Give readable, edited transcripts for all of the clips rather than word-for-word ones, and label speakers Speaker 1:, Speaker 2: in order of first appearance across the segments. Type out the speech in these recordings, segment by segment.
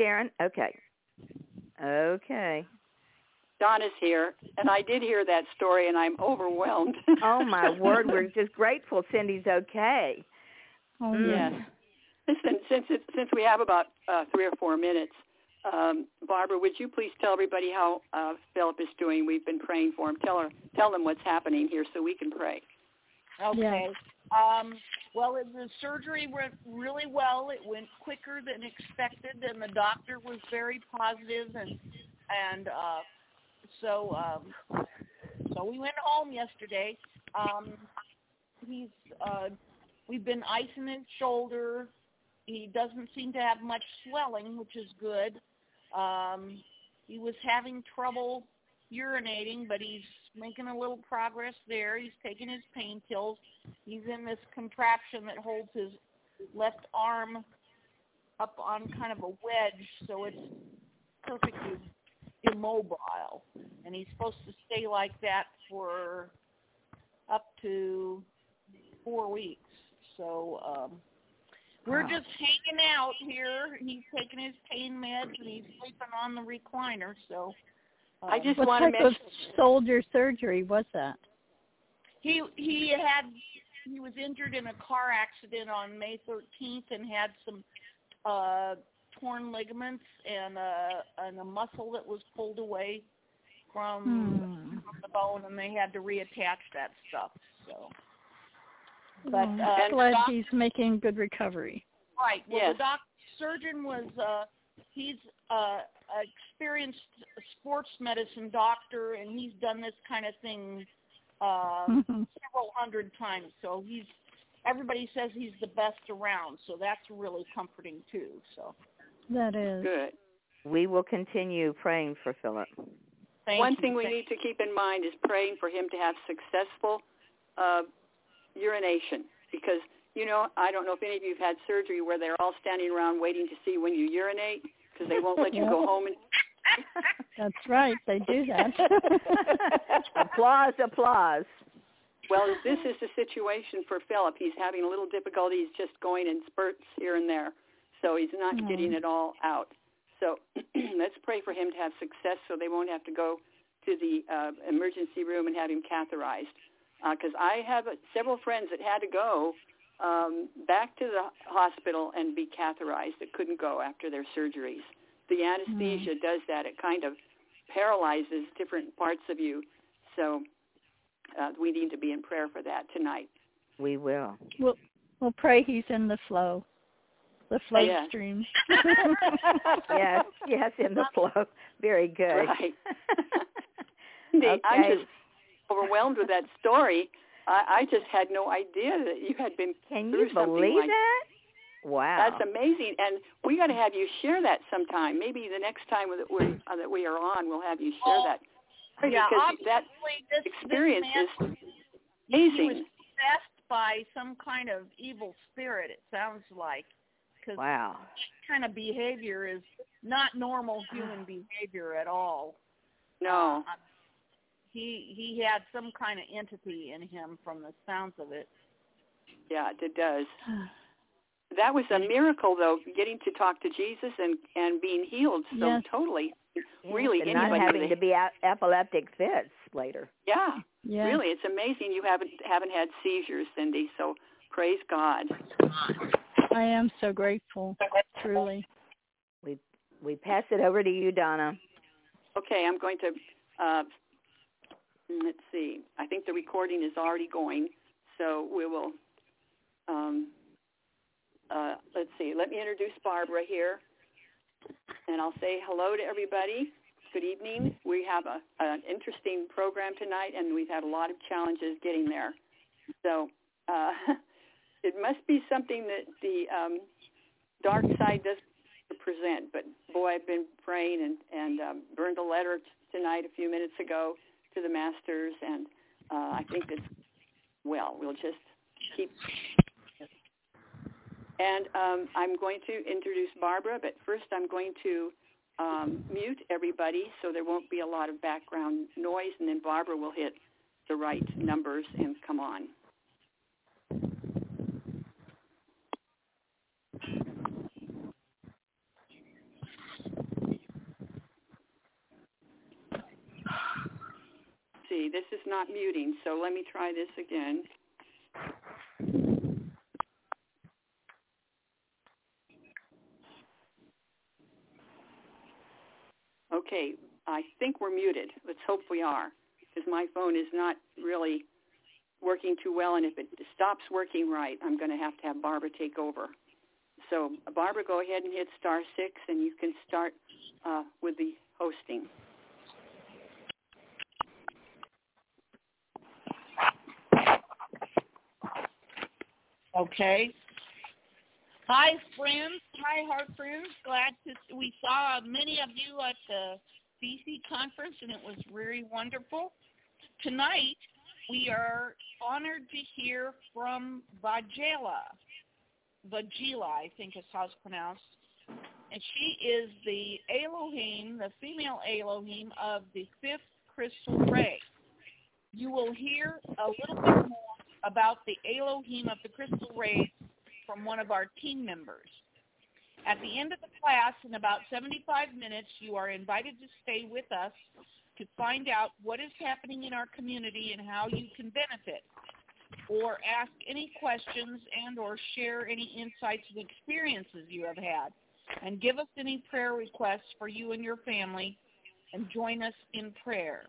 Speaker 1: Sharon? Okay. Okay.
Speaker 2: Donna's here, and I did hear that story, and I'm overwhelmed.
Speaker 1: Oh, my word. We're just grateful Cindy's okay.
Speaker 3: Oh,
Speaker 2: Yes. Listen, since we have about 3 or 4 minutes, Barbara, would you please tell everybody how Philip is doing? We've been praying for him. Tell them what's happening here so we can pray.
Speaker 4: Okay. Well, the surgery went really well. It went quicker than expected, and the doctor was very positive, and so we went home yesterday. We've been icing his shoulder. He doesn't seem to have much swelling, which is good. He was having trouble urinating, but he's making a little progress there. He's taking his pain pills. He's in this contraption that holds his left arm up on kind of a wedge, so it's perfectly immobile. And he's supposed to stay like that for up to 4 weeks. So we're just hanging out here. He's taking his pain meds, and he's sleeping on the recliner. So
Speaker 2: I just
Speaker 3: what
Speaker 2: want to
Speaker 3: type
Speaker 2: mention
Speaker 3: of shoulder surgery was that?
Speaker 4: He was injured in a car accident on May 13th and had some torn ligaments and a muscle that was pulled away from the bone, and they had to reattach that stuff. So, but
Speaker 3: glad he's making good recovery.
Speaker 4: Right. Well,
Speaker 2: yes.
Speaker 4: The surgeon was he's experienced sports medicine doctor, and he's done this kind of thing several hundred times. So everybody says he's the best around. So that's really comforting too. So
Speaker 3: that is
Speaker 2: good.
Speaker 1: We will continue praying for Philip.
Speaker 2: One thing we need to keep in mind is praying for him to have successful urination, because, I don't know if any of you have had surgery where they're all standing around waiting to see when you urinate because they won't let you go home.
Speaker 3: That's right. They do that.
Speaker 1: Applause, applause.
Speaker 2: Well, this is the situation for Philip. He's having a little difficulty. He's just going in spurts here and there, so he's not getting it all out. So let's pray for him to have success so they won't have to go to the emergency room and have him catheterized. Because I have several friends that had to go back to the hospital and be catheterized that couldn't go after their surgeries. The anesthesia does that. It kind of paralyzes different parts of you. So we need to be in prayer for that tonight.
Speaker 1: We will.
Speaker 3: We'll pray he's in the flow. The flow stream.
Speaker 1: yes, in the flow. Very good.
Speaker 2: Right.
Speaker 1: Okay.
Speaker 2: I'm just overwhelmed with that story. I just had no idea that you had been through something like that.
Speaker 1: Can you believe that? Wow.
Speaker 2: That's amazing. And we got to have you share that sometime. Maybe the next time that we are on, we'll have you share that.
Speaker 4: Yeah,
Speaker 2: because that experience is amazing.
Speaker 4: He was possessed by some kind of evil spirit, it sounds like. Because that kind of behavior is not normal human behavior at all.
Speaker 2: No.
Speaker 4: He had some kind of entity in him from the sounds of it.
Speaker 2: Yeah, it does. That was a miracle, though, getting to talk to Jesus and being healed so totally. Really,
Speaker 1: and not having to be epileptic fits later.
Speaker 2: Yeah, really, it's amazing you haven't had seizures, Cindy. So praise God.
Speaker 3: I am so grateful, truly.
Speaker 1: We pass it over to you, Donna.
Speaker 2: Okay, I'm going to. Let's see. I think the recording is already going, so we will. Let's see. Let me introduce Barbara here, and I'll say hello to everybody. Good evening. We have an interesting program tonight, and we've had a lot of challenges getting there. So it must be something that the dark side does present. But, boy, I've been praying and burned a letter tonight a few minutes ago to the masters, and I think it's, we'll just keep. And I'm going to introduce Barbara, but first I'm going to mute everybody so there won't be a lot of background noise, and then Barbara will hit the right numbers and come on. see. This is not muting, so let me try this again. Okay, I think we're muted. Let's hope we are, because my phone is not really working too well, and if it stops working right, I'm going to have Barbara take over. So, Barbara, go ahead and hit *6, and you can start with the hosting.
Speaker 4: Okay. Hi, friends. Hi, Heart Friends. Glad we saw many of you at the BC conference, and it was very wonderful. Tonight, we are honored to hear from Vagila, I think is how it's pronounced. And she is the Elohim, the female Elohim of the 5th crystal ray. You will hear a little bit more about the Elohim of the crystal rays from one of our team members. At the end of the class, in about 75 minutes, you are invited to stay with us to find out what is happening in our community and how you can benefit, or ask any questions and or share any insights and experiences you have had, and give us any prayer requests for you and your family, and join us in prayer.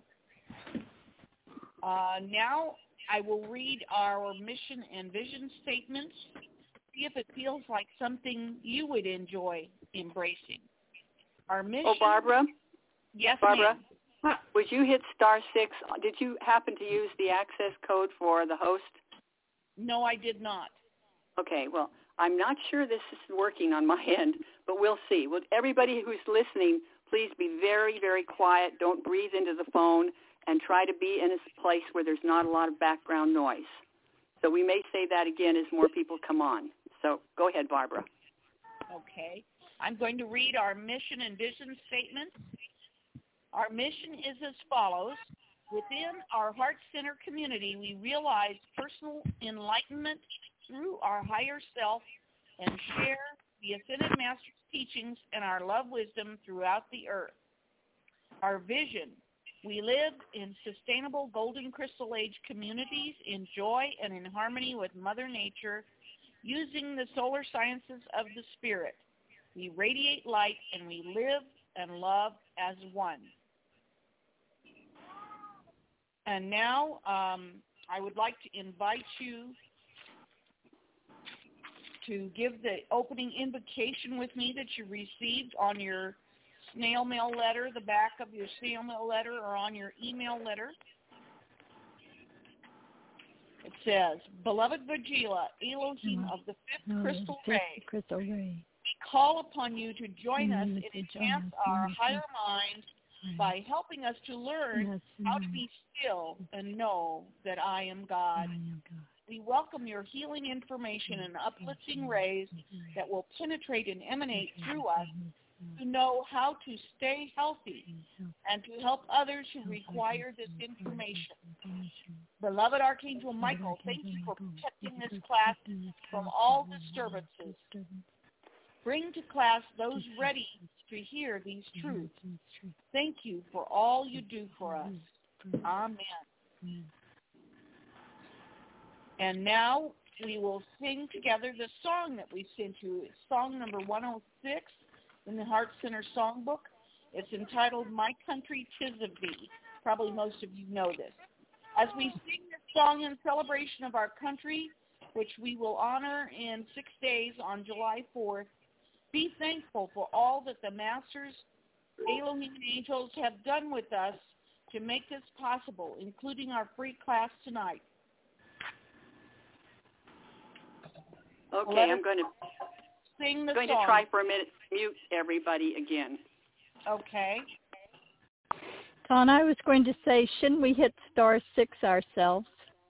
Speaker 4: Now I will read our mission and vision statements, see if it feels like something you would enjoy embracing. Our mission...
Speaker 2: Oh, Barbara?
Speaker 4: Yes,
Speaker 2: Barbara?
Speaker 4: ma'am.
Speaker 2: Would you hit *6? Did you happen to use the access code for the host?
Speaker 4: No, I did not.
Speaker 2: Okay, well, I'm not sure this is working on my end, but we'll see. Well, everybody who's listening, please be very, very quiet. Don't breathe into the phone, and try to be in a place where there's not a lot of background noise. So we may say that again as more people come on. So go ahead, Barbara.
Speaker 4: Okay. I'm going to read our mission and vision statement. Our mission is as follows. Within our Heart Center community, we realize personal enlightenment through our higher self and share the Ascended Master's teachings and our love wisdom throughout the earth. Our vision. We live in sustainable golden crystal age communities in joy and in harmony with Mother Nature using the solar sciences of the spirit. We radiate light and we live and love as one. And now I would like to invite you to give the opening invocation with me that you received on your snail mail letter, the back of your snail mail letter, or on your email letter. It says, Beloved Vagila, Elohim of the 5th crystal ray, we call upon you to join us and enhance our higher minds by helping us to learn how to be still and know that I am God. We welcome your healing information and uplifting rays that will penetrate and emanate through us to know how to stay healthy and to help others who require this information. Beloved Archangel Michael, thank you for protecting this class from all disturbances. Bring to class those ready to hear these truths. Thank you for all you do for us. Amen. And now we will sing together the song that we sent you. It's song number 106 in the Heart Center Songbook. It's entitled, My Country 'Tis of Thee. Probably most of you know this. As we sing this song in celebration of our country, which we will honor in 6 days on July 4th, be thankful for all that the Masters, Elohim, and angels have done with us to make this possible, including our free class tonight.
Speaker 2: Okay, I'm going to
Speaker 4: sing the
Speaker 2: song. To try for a minute to mute everybody again.
Speaker 4: Okay.
Speaker 3: Con, I was going to say, shouldn't we hit *6 ourselves?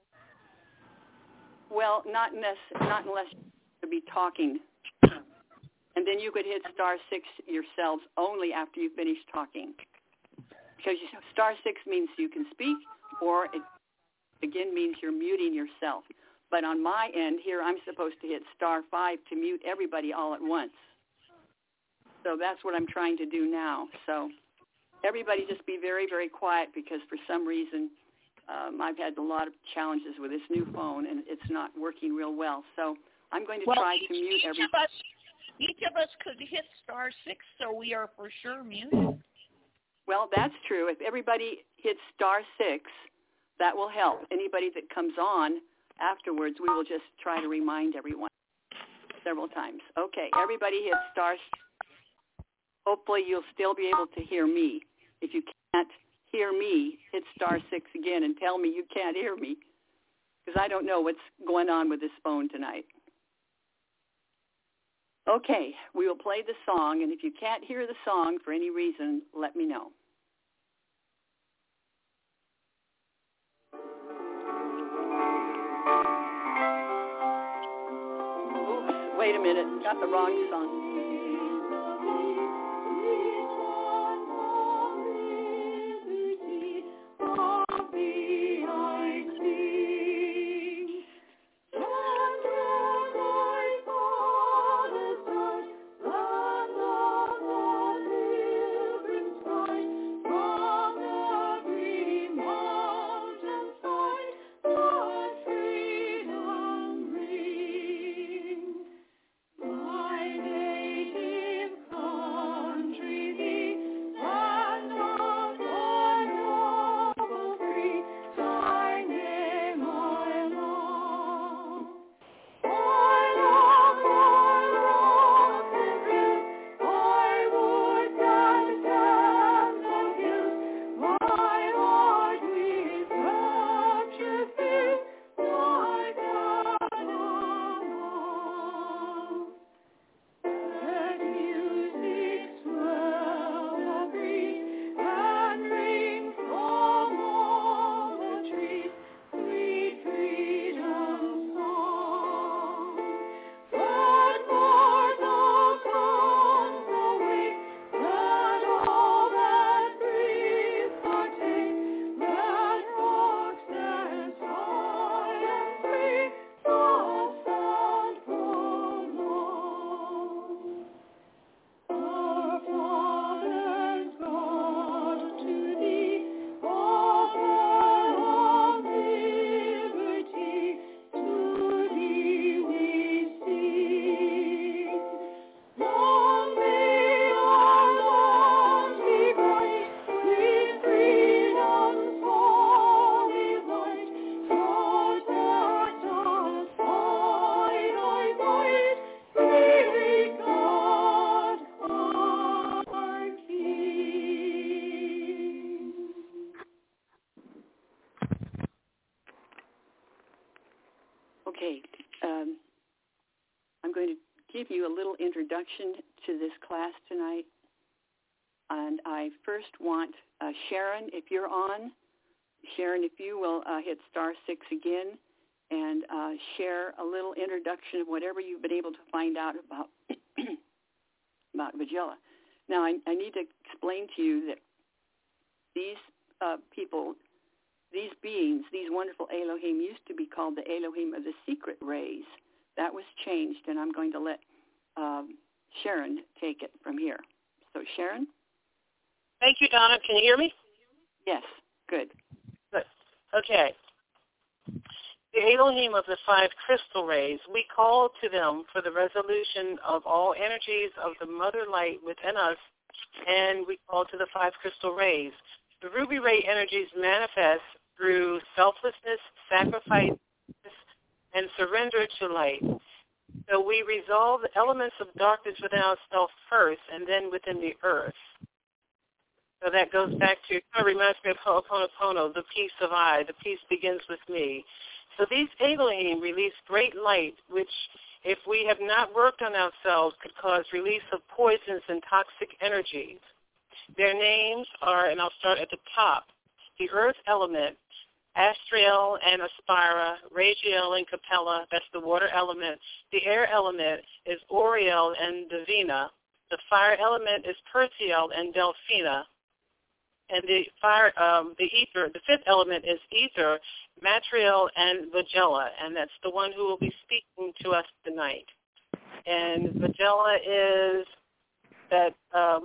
Speaker 2: Well, not unless you'll be talking. And then you could hit *6 yourselves only after you finish talking. Because *6 means you can speak, or it again means you're muting yourself. But on my end here, I'm supposed to hit *5 to mute everybody all at once. So that's what I'm trying to do now. So everybody just be very, very quiet, because for some reason I've had a lot of challenges with this new phone, and it's not working real well. So I'm going to try to mute everybody.
Speaker 4: Each of us could hit *6, so we are for sure muted.
Speaker 2: Well, that's true. If everybody hits *6, that will help. Anybody that comes on afterwards, we will just try to remind everyone several times. Okay, everybody hit *6. Hopefully you'll still be able to hear me. If you can't hear me, hit *6 again and tell me you can't hear me, because I don't know what's going on with this phone tonight. Okay, we will play the song, and if you can't hear the song for any reason, let me know. Oops, wait a minute, got the wrong song. Okay, I'm going to give you a little introduction to this class tonight. And I first want Sharon, if you're on. Sharon, if you will hit *6 again and share a little introduction of whatever you've been able to find out about about Vajilla. Now, I need to explain to you that these people, these beings, these wonderful Elohim used to be called the Elohim of the secret rays. That was changed, and I'm going to let Sharon take it from here. So, Sharon?
Speaker 5: Thank you, Donna. Can you hear me?
Speaker 2: Yes. Good.
Speaker 5: Good. Okay. The Elohim of the 5 crystal rays, we call to them for the resolution of all energies of the mother light within us, and we call to the 5 crystal rays. The ruby ray energies manifest through selflessness, sacrifice, and surrender to light. So we resolve the elements of darkness within ourselves first and then within the earth. So that goes back to, it kind of reminds me of Ho'oponopono, the peace of I, the peace begins with me. So these Elohim release great light, which if we have not worked on ourselves could cause release of poisons and toxic energies. Their names are, and I'll start at the top, the earth element, Astrael and Aspira, Ragiel and Capella, that's the water element. The air element is Oriel and Divina. The fire element is Pertiel and Delphina. And the ether, the 5th element is ether, Matriel and Vajilla, and that's the one who will be speaking to us tonight. And Vajilla is that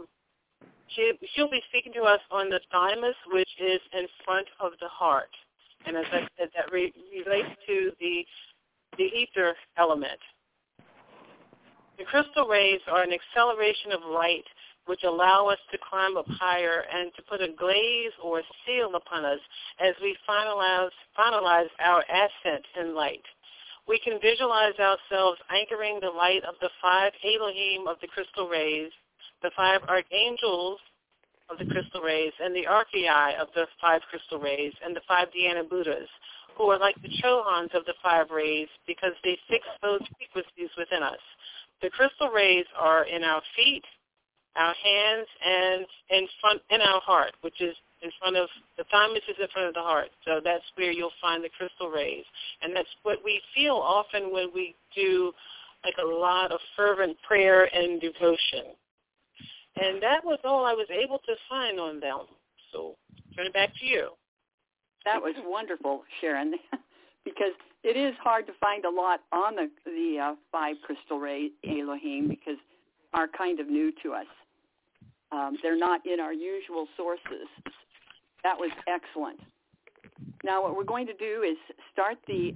Speaker 5: she'll be speaking to us on the thymus, which is in front of the heart. And as I said, that relates to the ether element. The crystal rays are an acceleration of light which allow us to climb up higher and to put a glaze or seal upon us as we finalize our ascent in light. We can visualize ourselves anchoring the light of the 5 Elohim of the crystal rays, the 5 archangels of the crystal rays, and the archei of the 5 crystal rays, and the 5 Dhyana Buddhas, who are like the Chohans of the 5 rays because they fix those frequencies within us. The crystal rays are in our feet, our hands, and in our heart, which is in front of the thymus is in front of the heart. So that's where you'll find the crystal rays. And that's what we feel often when we do like a lot of fervent prayer and devotion. And that was all I was able to find on them. So turn it back to you.
Speaker 2: That was wonderful, Sharon, because it is hard to find a lot on the 5 crystal ray Elohim because are kind of new to us. They're not in our usual sources. That was excellent. Now what we're going to do is start the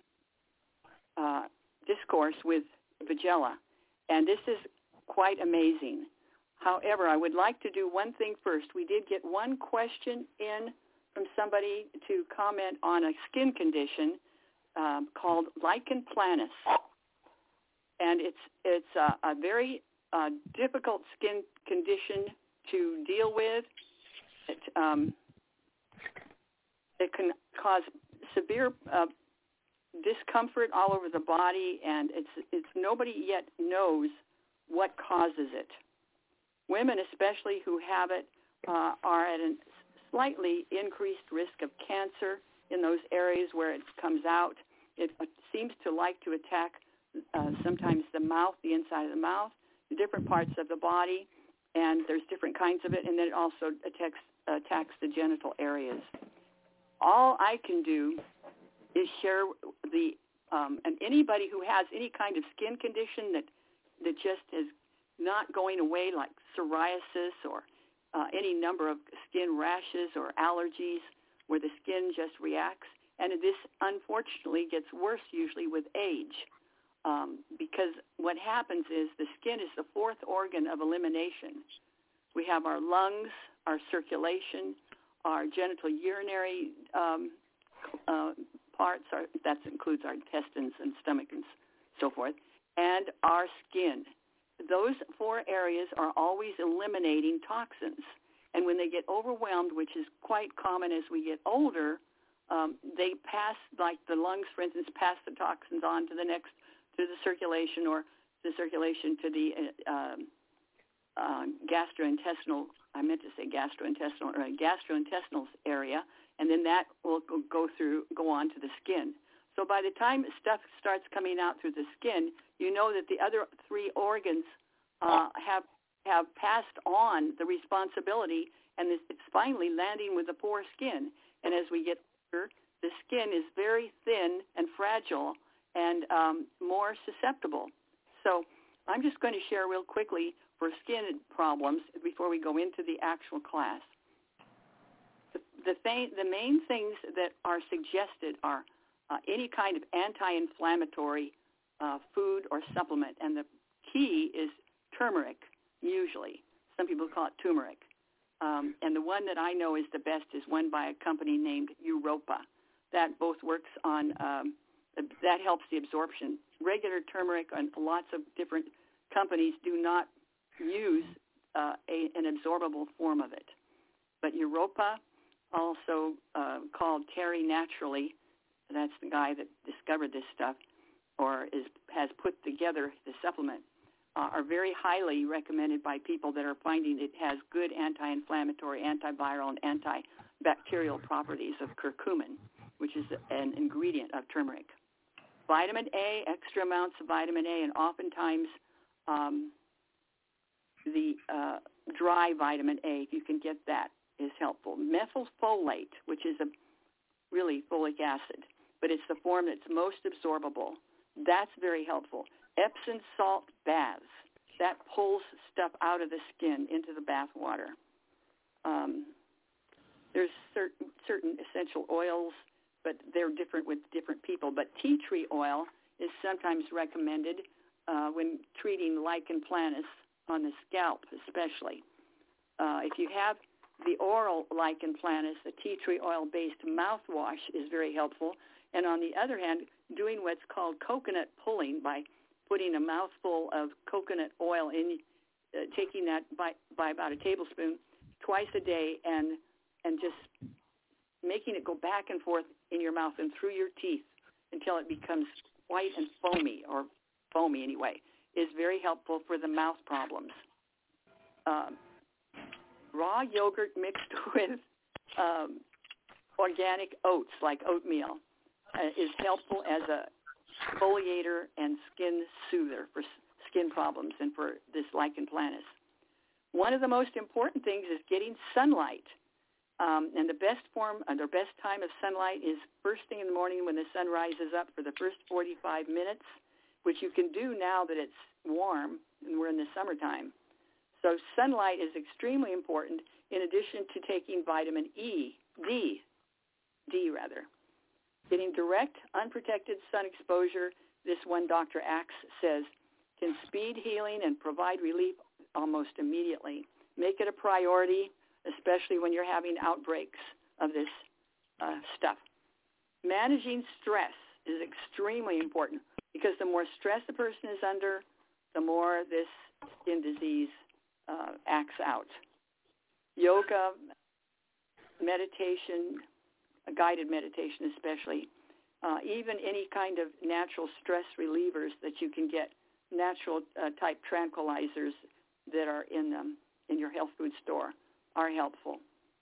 Speaker 2: discourse with Vigela, and this is quite amazing. However, I would like to do one thing first. We did get one question in from somebody to comment on a skin condition called lichen planus, and it's a very difficult skin condition to deal with. It can cause severe discomfort all over the body, and it's nobody yet knows what causes it. Women, especially who have it, are at a slightly increased risk of cancer in those areas where it comes out. It seems to like to attack sometimes the mouth, the inside of the mouth, the different parts of the body, and there's different kinds of it, and then it also attacks the genital areas. All I can do is share and anybody who has any kind of skin condition that just is not going away, like psoriasis or any number of skin rashes or allergies where the skin just reacts. And this, unfortunately, gets worse usually with age because what happens is the skin is the 4th organ of elimination. We have our lungs, our circulation, our genital urinary parts, that includes our intestines and stomach and so forth, and our skin. Those 4 areas are always eliminating toxins. And when they get overwhelmed, which is quite common as we get older, they pass, like the lungs, for instance, pass the toxins on to the circulation, or the circulation to the gastrointestinal area, and then that will go on to the skin. So by the time stuff starts coming out through the skin, you know that the other 3 organs have passed on the responsibility, and it's finally landing with the poor skin. And as we get older, the skin is very thin and fragile and more susceptible. So I'm just going to share real quickly for skin problems before we go into the actual class. The main things that are suggested are any kind of anti-inflammatory food or supplement, and the key is turmeric, usually. Some people call it turmeric. And the one that I know is the best is one by a company named Europa. That both works on, that helps the absorption. Regular turmeric and lots of different companies do not use an absorbable form of it. But Europa, also called Terry Naturally, that's the guy that discovered this stuff, or has put together the supplement, are very highly recommended by people that are finding it has good anti-inflammatory, antiviral, and antibacterial properties of curcumin, which is an ingredient of turmeric. Vitamin A, extra amounts of vitamin A, and oftentimes the dry vitamin A, if you can get that, is helpful. Methylfolate, which is really folic acid, but it's the form that's most absorbable. That's very helpful. Epsom salt baths. That pulls stuff out of the skin into the bath water. There's certain essential oils but they're different with different people. But tea tree oil is sometimes recommended when treating lichen planus on the scalp especially. If you have the oral lichen planus, the tea tree oil-based mouthwash is very helpful. And on the other hand, doing what's called coconut pulling by putting a mouthful of coconut oil in, taking that by about a tablespoon twice a day and just making it go back and forth in your mouth and through your teeth until it becomes white and foamy, or foamy anyway, is very helpful for the mouth problems. Raw yogurt mixed with organic oats like oatmeal is helpful as a exfoliator and skin soother for skin problems and for this lichen planus. One of the most important things is getting sunlight. And the best form, the best time of sunlight is first thing in the morning when the sun rises up for the first 45 minutes, which you can do now that it's warm and we're in the summertime. So sunlight is extremely important in addition to taking vitamin D. Getting direct, unprotected sun exposure, this one Dr. Axe says, can speed healing and provide relief almost immediately. Make it a priority, especially when you're having outbreaks of this stuff. Managing stress is extremely important because the more stress the person is under, the more this skin disease acts out. Yoga, meditation, guided meditation especially, even any kind of natural stress relievers that you can get, natural type tranquilizers that are in your health food store are helpful.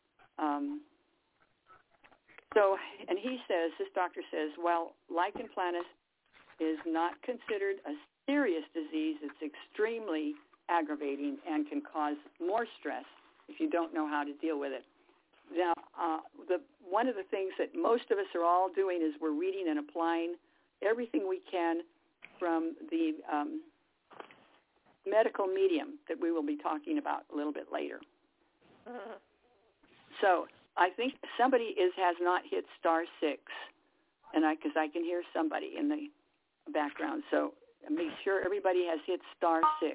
Speaker 2: And he says, this doctor says, while lichen planus is not considered a serious disease, it's extremely aggravating and can cause more stress if you don't know how to deal with it. Now, one of the things that most of us are all doing is we're reading and applying everything we can from the medical medium that we will be talking about a little bit later. So I think somebody has not hit *6, and because I can hear somebody in the background. So make sure everybody has hit *6,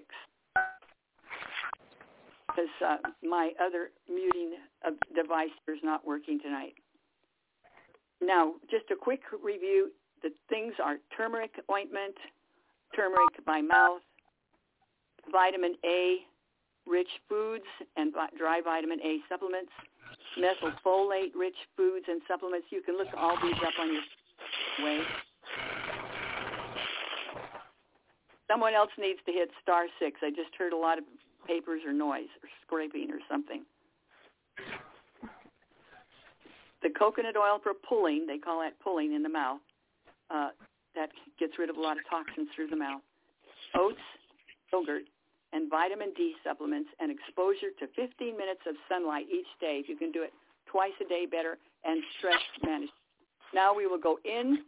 Speaker 2: because my other muting device is not working tonight. Now, just a quick review. The things are turmeric ointment, turmeric by mouth, vitamin A rich foods and dry vitamin A supplements, methylfolate rich foods and supplements. You can look all these up on your way. Someone else needs to hit *6. I just heard a lot of papers or noise or scraping or something. The coconut oil for pulling, they call that pulling in the mouth. That gets rid of a lot of toxins through the mouth. Oats, yogurt, and vitamin D supplements, and exposure to 15 minutes of sunlight each day. If you can do it twice a day, better, and stress management. Now we will go into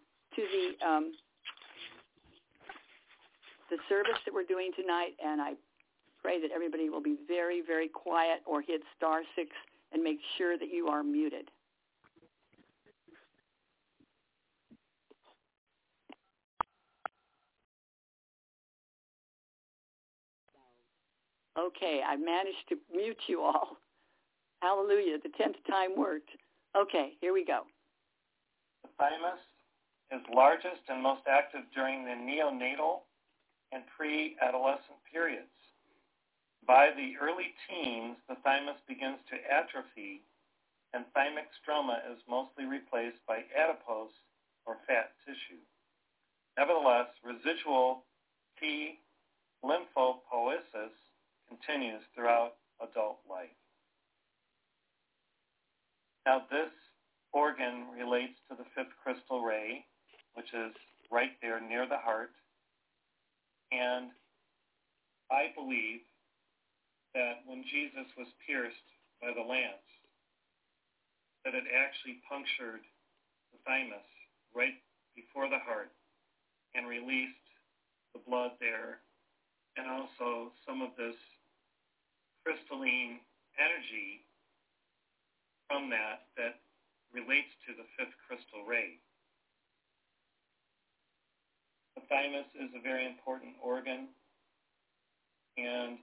Speaker 2: the service that we're doing tonight, and I pray that everybody will be very, very quiet or hit *6 and make sure that you are muted. Okay, I managed to mute you all. Hallelujah, the 10th time worked. Okay, here we go.
Speaker 6: The thymus is largest and most active during the neonatal and pre-adolescent periods. By the early teens, the thymus begins to atrophy, and thymic stroma is mostly replaced by adipose or fat tissue. Nevertheless, residual T lymphopoiesis continues throughout adult life. Now, this organ relates to the fifth crystal ray, which is right there near the heart. And I believe that when Jesus was pierced by the lance, that it actually punctured the thymus right before the heart and released the blood there, and also some of this crystalline energy from that relates to the fifth crystal ray. The thymus is a very important organ, and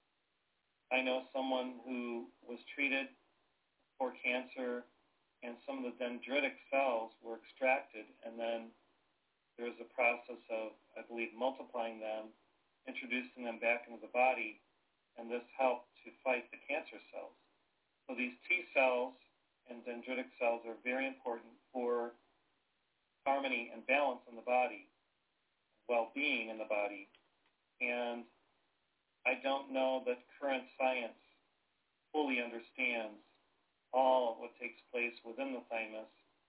Speaker 6: I know someone who was treated for cancer, and some of the dendritic cells were extracted, and then there was a process of, I believe, multiplying them, introducing them back into the body, and this helped to fight the cancer cells. So these T cells and dendritic cells are very important for harmony and balance in the body, well-being in the body. And I don't know that current science fully understands all of what takes place within the thymus.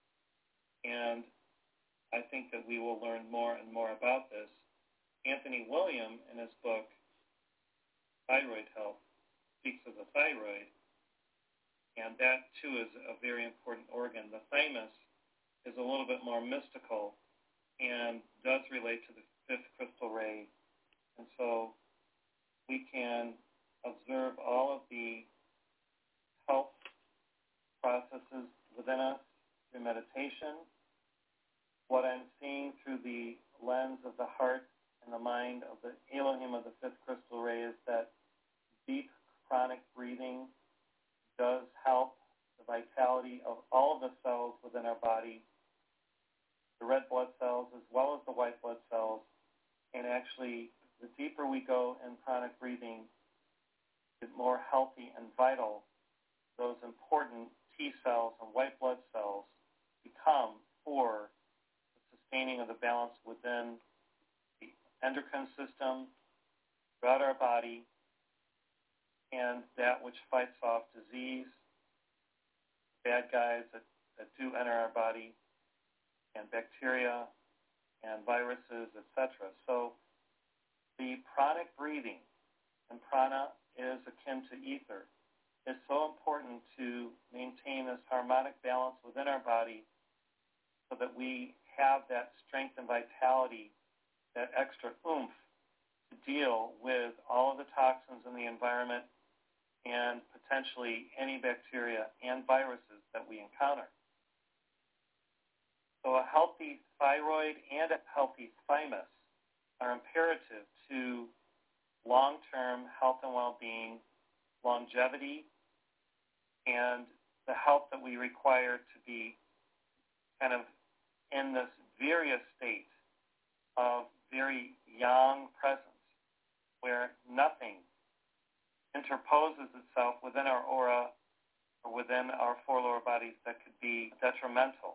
Speaker 6: And I think that we will learn more and more about this. Anthony William, in his book, Thyroid Health, speaks of the thyroid, and that, too, is a very important organ. The thymus is a little bit more mystical and does relate to the fifth crystal ray. And so we can observe all of the health processes within us through meditation. What I'm seeing through the lens of the heart and the mind of the Elohim of the fifth crystal ray is that deep chronic breathing does help the vitality of all of the cells within our body, the red blood cells as well as the white blood cells. And actually, the deeper we go in chronic breathing, the more healthy and vital those important T cells and white blood cells become for the sustaining of the balance within the endocrine system, throughout our body, and that which fights off disease, bad guys that do enter our body, and bacteria and viruses, etc. So the pranic breathing, and prana is akin to ether, is so important to maintain this harmonic balance within our body so that we have that strength and vitality, that extra oomph to deal with all of the toxins in the environment and potentially any bacteria and viruses that we encounter. So a healthy thyroid and a healthy thymus are imperative to long-term health and well-being, longevity, and the health that we require to be kind of in this various state of very young presence where nothing interposes itself within our aura or within our four lower bodies that could be detrimental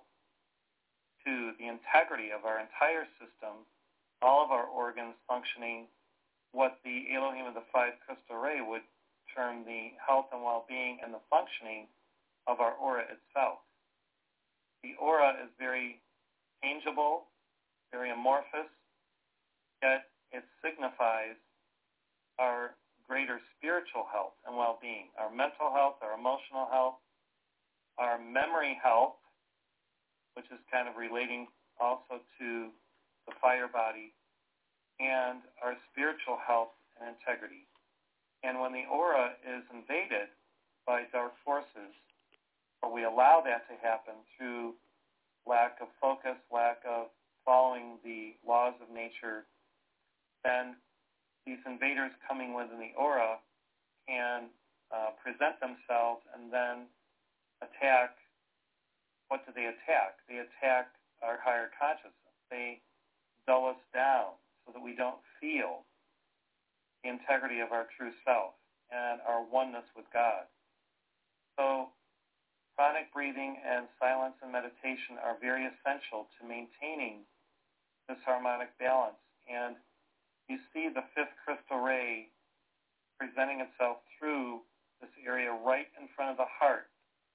Speaker 6: to the integrity of our entire system, all of our organs functioning, what the Elohim of the five crystal ray would term the health and well-being and the functioning of our aura itself. The aura is very changeable, very amorphous, yet it signifies our greater spiritual health and well-being, our mental health, our emotional health, our memory health, which is kind of relating also to the fire body, and our spiritual health and integrity. And when the aura is invaded by dark forces, or we allow that to happen through lack of focus, lack of following the laws of nature, then these invaders coming within the aura can present themselves and then attack. What do they attack? They attack our higher consciousness. They dull us down so that we don't feel the integrity of our true self and our oneness with God. So pranic breathing and silence and meditation are very essential to maintaining this harmonic balance. And you see the fifth crystal ray presenting itself through this area right in front of the heart.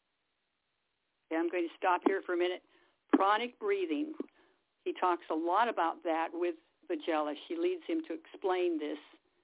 Speaker 2: Yeah, I'm going to stop here for a minute. Pranic breathing, he talks a lot about that with Vagelis. She leads him to explain this.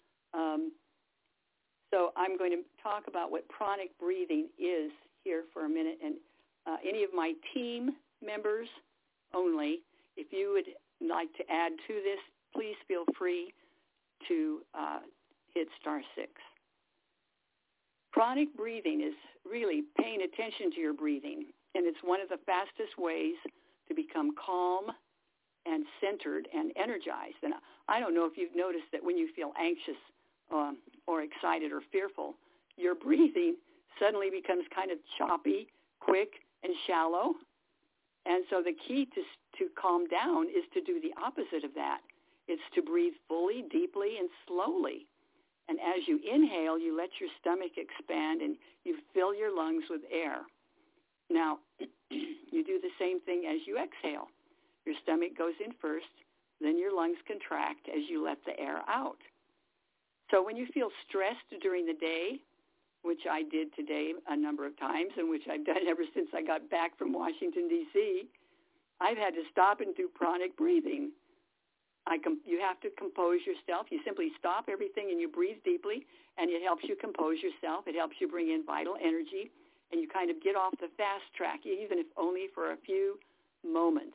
Speaker 2: So I'm going to talk about what pranic breathing is here for a minute. And any of my team members only, if you would like to add to this, please feel free to hit *6. Pranic breathing is really paying attention to your breathing. And it's one of the fastest ways to become calm and centered and energized. And I don't know if you've noticed that when you feel anxious or excited or fearful, your breathing suddenly becomes kind of choppy, quick, and shallow. And so the key to calm down is to do the opposite of that. It's to breathe fully, deeply, and slowly. And as you inhale, you let your stomach expand and you fill your lungs with air. Now, you do the same thing as you exhale. Your stomach goes in first, then your lungs contract as you let the air out. So when you feel stressed during the day, which I did today a number of times and which I've done ever since I got back from Washington, D.C., I've had to stop and do pranic breathing. You have to compose yourself. You simply stop everything and you breathe deeply, and it helps you compose yourself. It helps you bring in vital energy, and you kind of get off the fast track, even if only for a few moments.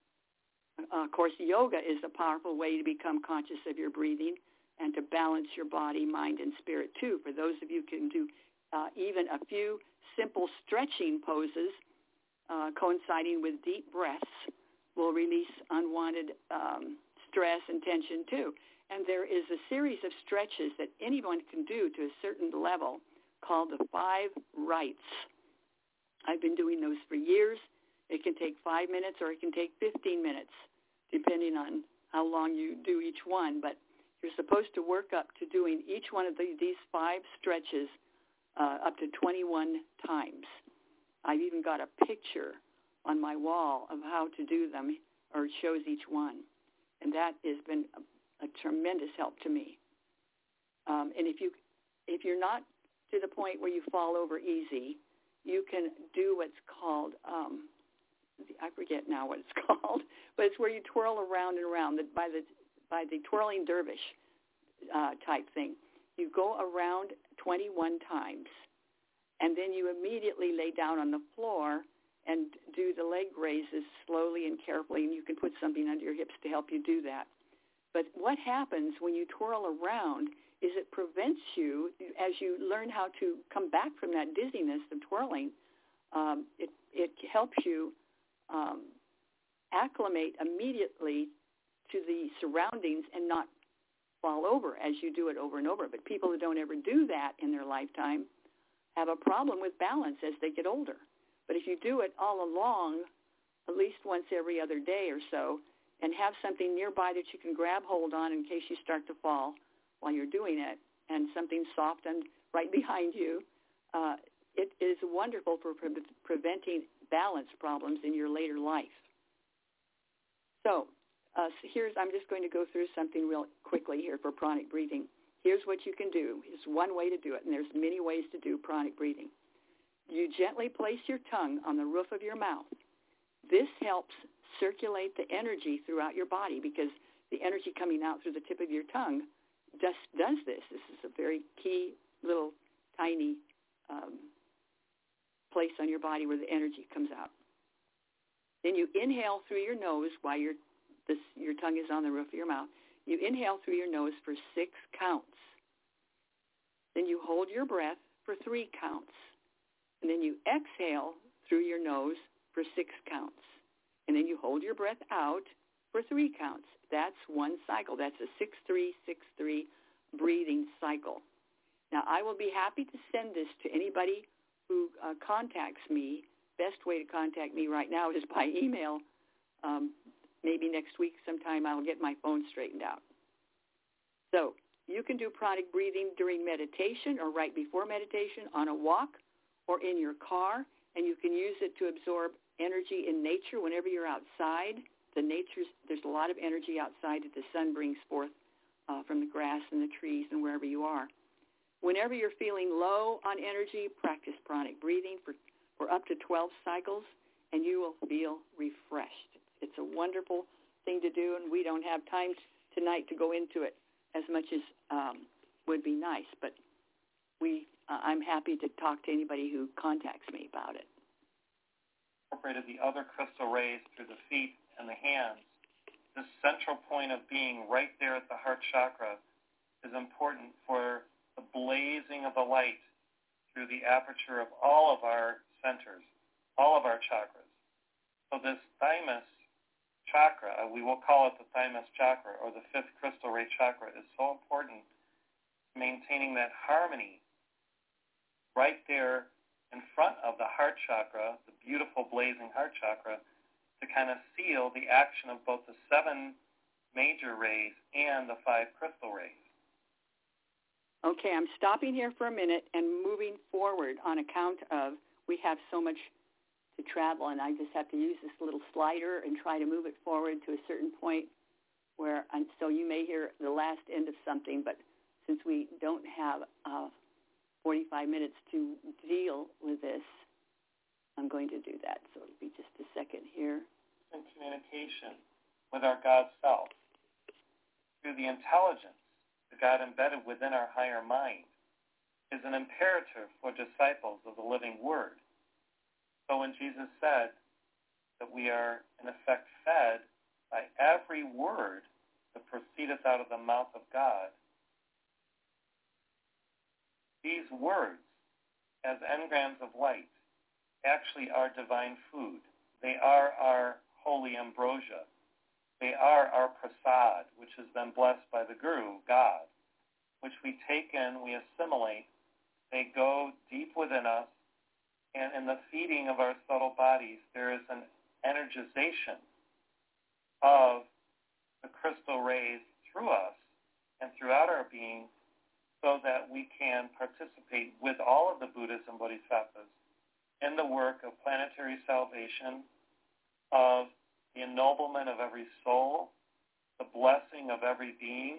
Speaker 2: Of course, yoga is a powerful way to become conscious of your breathing and to balance your body, mind, and spirit, too. For those of you who can do even a few simple stretching poses coinciding with deep breaths will release unwanted stress and tension, too. And there is a series of stretches that anyone can do to a certain level called the 5 rights. I've been doing those for years. It can take 5 minutes or it can take 15 minutes, depending on how long you do each one. But you're supposed to work up to doing each one of these 5 stretches up to 21 times. I've even got a picture on my wall of how to do them, or it shows each one. And that has been a tremendous help to me. And if you're not to the point where you fall over easy, you can do what's called, I forget now what it's called, but it's where you twirl around and around by the twirling dervish type thing. You go around 21 times, and then you immediately lay down on the floor and do the leg raises slowly and carefully, and you can put something under your hips to help you do that. But what happens when you twirl around is it prevents you, as you learn how to come back from that dizziness of twirling, it helps you acclimate immediately to the surroundings and not fall over as you do it over and over. But people who don't ever do that in their lifetime have a problem with balance as they get older. But if you do it all along, at least once every other day or so, and have something nearby that you can grab hold on in case you start to fall while you're doing it, and something soft and right behind you, it is wonderful for preventing balance problems in your later life. So I'm just going to go through something real quickly here for pranic breathing. Here's what you can do. It's one way to do it, and there's many ways to do pranic breathing. You gently place your tongue on the roof of your mouth. This helps circulate the energy throughout your body because the energy coming out through the tip of your tongue just does this. This is a very key little tiny place on your body where the energy comes out. Then you inhale through your nose while your tongue is on the roof of your mouth. You inhale through your nose for 6 counts. Then you hold your breath for 3 counts. And then you exhale through your nose for 6 counts. And then you hold your breath out for 3 counts. That's one cycle. That's a 6-3-6-3 breathing cycle. Now, I will be happy to send this to anybody who contacts me. Best way to contact me right now is by email. Maybe next week sometime I'll get my phone straightened out. So you can do pranic breathing during meditation or right before meditation, on a walk, or in your car, and you can use it to absorb energy in nature whenever you're outside. There's a lot of energy outside that the sun brings forth from the grass and the trees and wherever you are. Whenever you're feeling low on energy, practice pranic breathing for up to 12 cycles, and you will feel refreshed. It's a wonderful thing to do, and we don't have time tonight to go into it as much as would be nice, but I'm happy to talk to anybody who contacts me about it.
Speaker 6: Incorporated the other crystal rays through the feet and the hands. This central point of being right there at the heart chakra is important for the blazing of the light through the aperture of all of our centers. all of our chakras. So this thymus chakra, we will call it the thymus chakra or the fifth crystal ray chakra, is so important to maintaining that harmony right there in front of the heart chakra, the beautiful blazing heart chakra, to kind of seal the action of both the 7 major rays and the 5 crystal rays.
Speaker 2: Okay, I'm stopping here for a minute and moving forward on account of we have so much to travel, and I just have to use this little slider and try to move it forward to a certain point where, so you may hear the last end of something, but since we don't have 45 minutes to deal with this, I'm going to do that. So it'll be just a second here.
Speaker 6: In communication with our God self, through the intelligence that God embedded within our higher mind, is an imperative for disciples of the living Word. So when Jesus said that we are, in effect, fed by every word that proceedeth out of the mouth of God, these words, as engrams of light, actually are divine food. They are our holy ambrosia. They are our prasad, which has been blessed by the Guru, God, which we take in, we assimilate. They go deep within us, and in the feeding of our subtle bodies, there is an energization of the crystal rays through us and throughout our being, so that we can participate with all of the Buddhas and Bodhisattvas in the work of planetary salvation, of the ennoblement of every soul, the blessing of every being,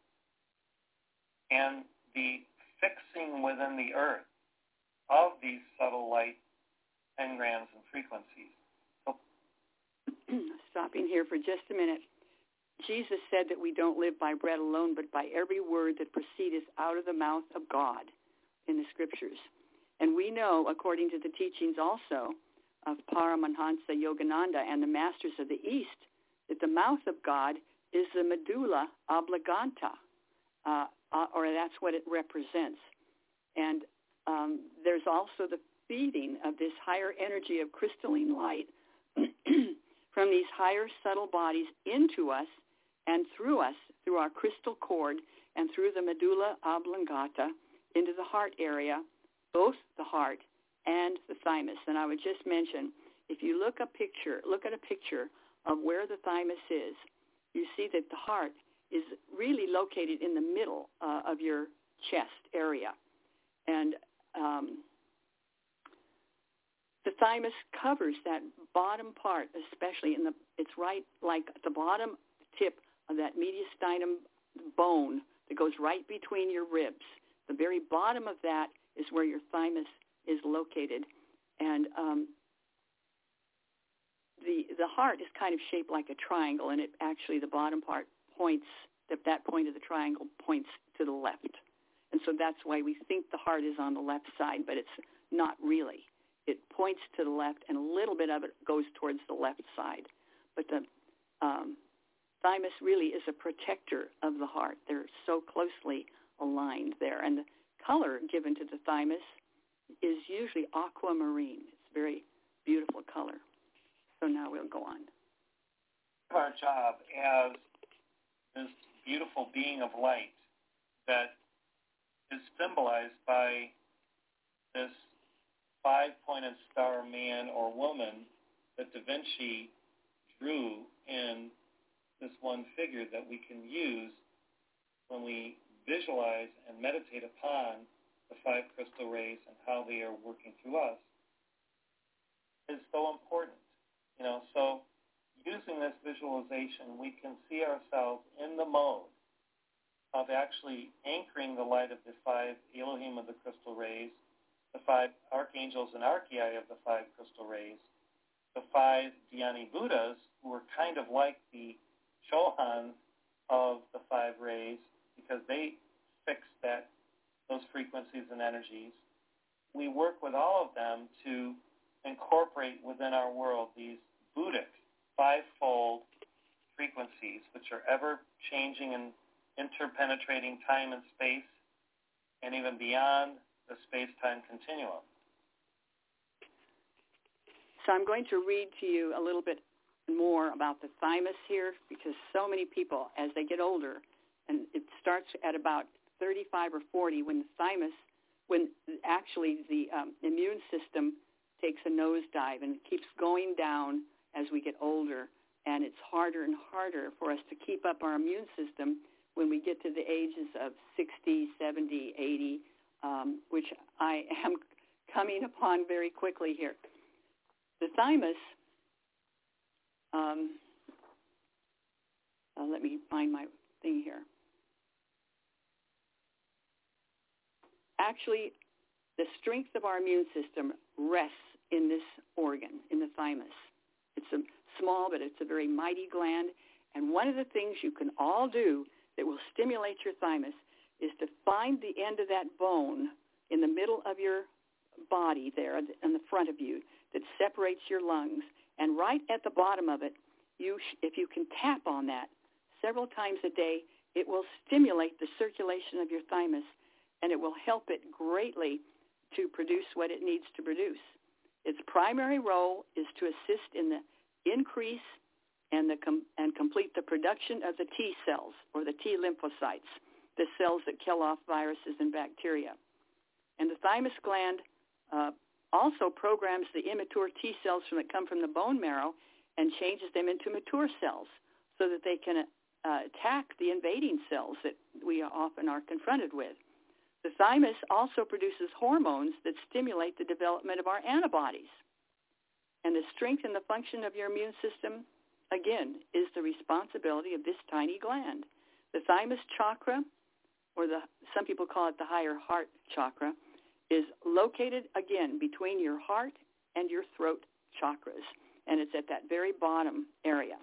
Speaker 6: and the fixing within the earth of these subtle light engrams and frequencies. So,
Speaker 2: stopping here for just a minute. Jesus said that we don't live by bread alone, but by every word that proceedeth out of the mouth of God in the Scriptures. And we know, according to the teachings also of Paramahansa Yogananda and the Masters of the East, that the mouth of God is the medulla oblongata, or that's what it represents. And there's also the feeding of this higher energy of crystalline light from these higher subtle bodies into us and through us, through our crystal cord and through the medulla oblongata into the heart area, both the heart and the thymus. And I would just mention, if you look at a picture of where the thymus is, you see that the heart is really located in the middle of your chest area. And the thymus covers that bottom part, especially it's right like at the bottom tip of that mediastinum bone that goes right between your ribs. The very bottom of that is where your thymus is located. And the heart is kind of shaped like a triangle, and it actually, the bottom part points, that point of the triangle points to the left. And so that's why we think the heart is on the left side, but it's not really. It points to the left, and a little bit of it goes towards the left side. But the thymus really is a protector of the heart. They're so closely aligned there. And the color given to the thymus is usually aquamarine. It's a very beautiful color. So now we'll go on.
Speaker 6: Our job as this beautiful being of light that is symbolized by this 5-pointed star man or woman that Da Vinci drew in this one figure that we can use when we visualize and meditate upon the 5 crystal rays and how they are working through us is so important. So using this visualization, we can see ourselves in the mode of actually anchoring the light of the 5 Elohim of the crystal rays, the 5 archangels and archei of the 5 crystal rays, the 5 Dhyani Buddhas, who are kind of like the Chohans of the 5 rays because they fix those frequencies and energies. We work with all of them to incorporate within our world these Buddhic 5-fold frequencies, which are ever-changing and interpenetrating time and space, and even beyond the space-time continuum.
Speaker 2: So I'm going to read to you a little bit more about the thymus here, because so many people, as they get older, and it starts at about 35 or 40 when the thymus, when actually the immune system takes a nosedive, and it keeps going down as we get older, and it's harder and harder for us to keep up our immune system when we get to the ages of 60, 70, 80, which I am coming upon very quickly here. The thymus, let me find my thing here. Actually, the strength of our immune system rests in this organ, in the thymus. It's a small, but it's a very mighty gland. And one of the things you can all do that will stimulate your thymus is to find the end of that bone in the middle of your body there, in the front of you, that separates your lungs. And right at the bottom of it, if you can tap on that several times a day, it will stimulate the circulation of your thymus, and it will help it greatly to produce what it needs to produce. Its primary role is to assist in the increase and complete the production of the T cells, or the T lymphocytes, the cells that kill off viruses and bacteria. And the thymus gland also programs the immature T cells that come from the bone marrow and changes them into mature cells so that they can attack the invading cells that we often are confronted with. The thymus also produces hormones that stimulate the development of our antibodies. And the strength and the function of your immune system, again, is the responsibility of this tiny gland. The thymus chakra, or some people call it the higher heart chakra, is located, again, between your heart and your throat chakras. And it's at that very bottom area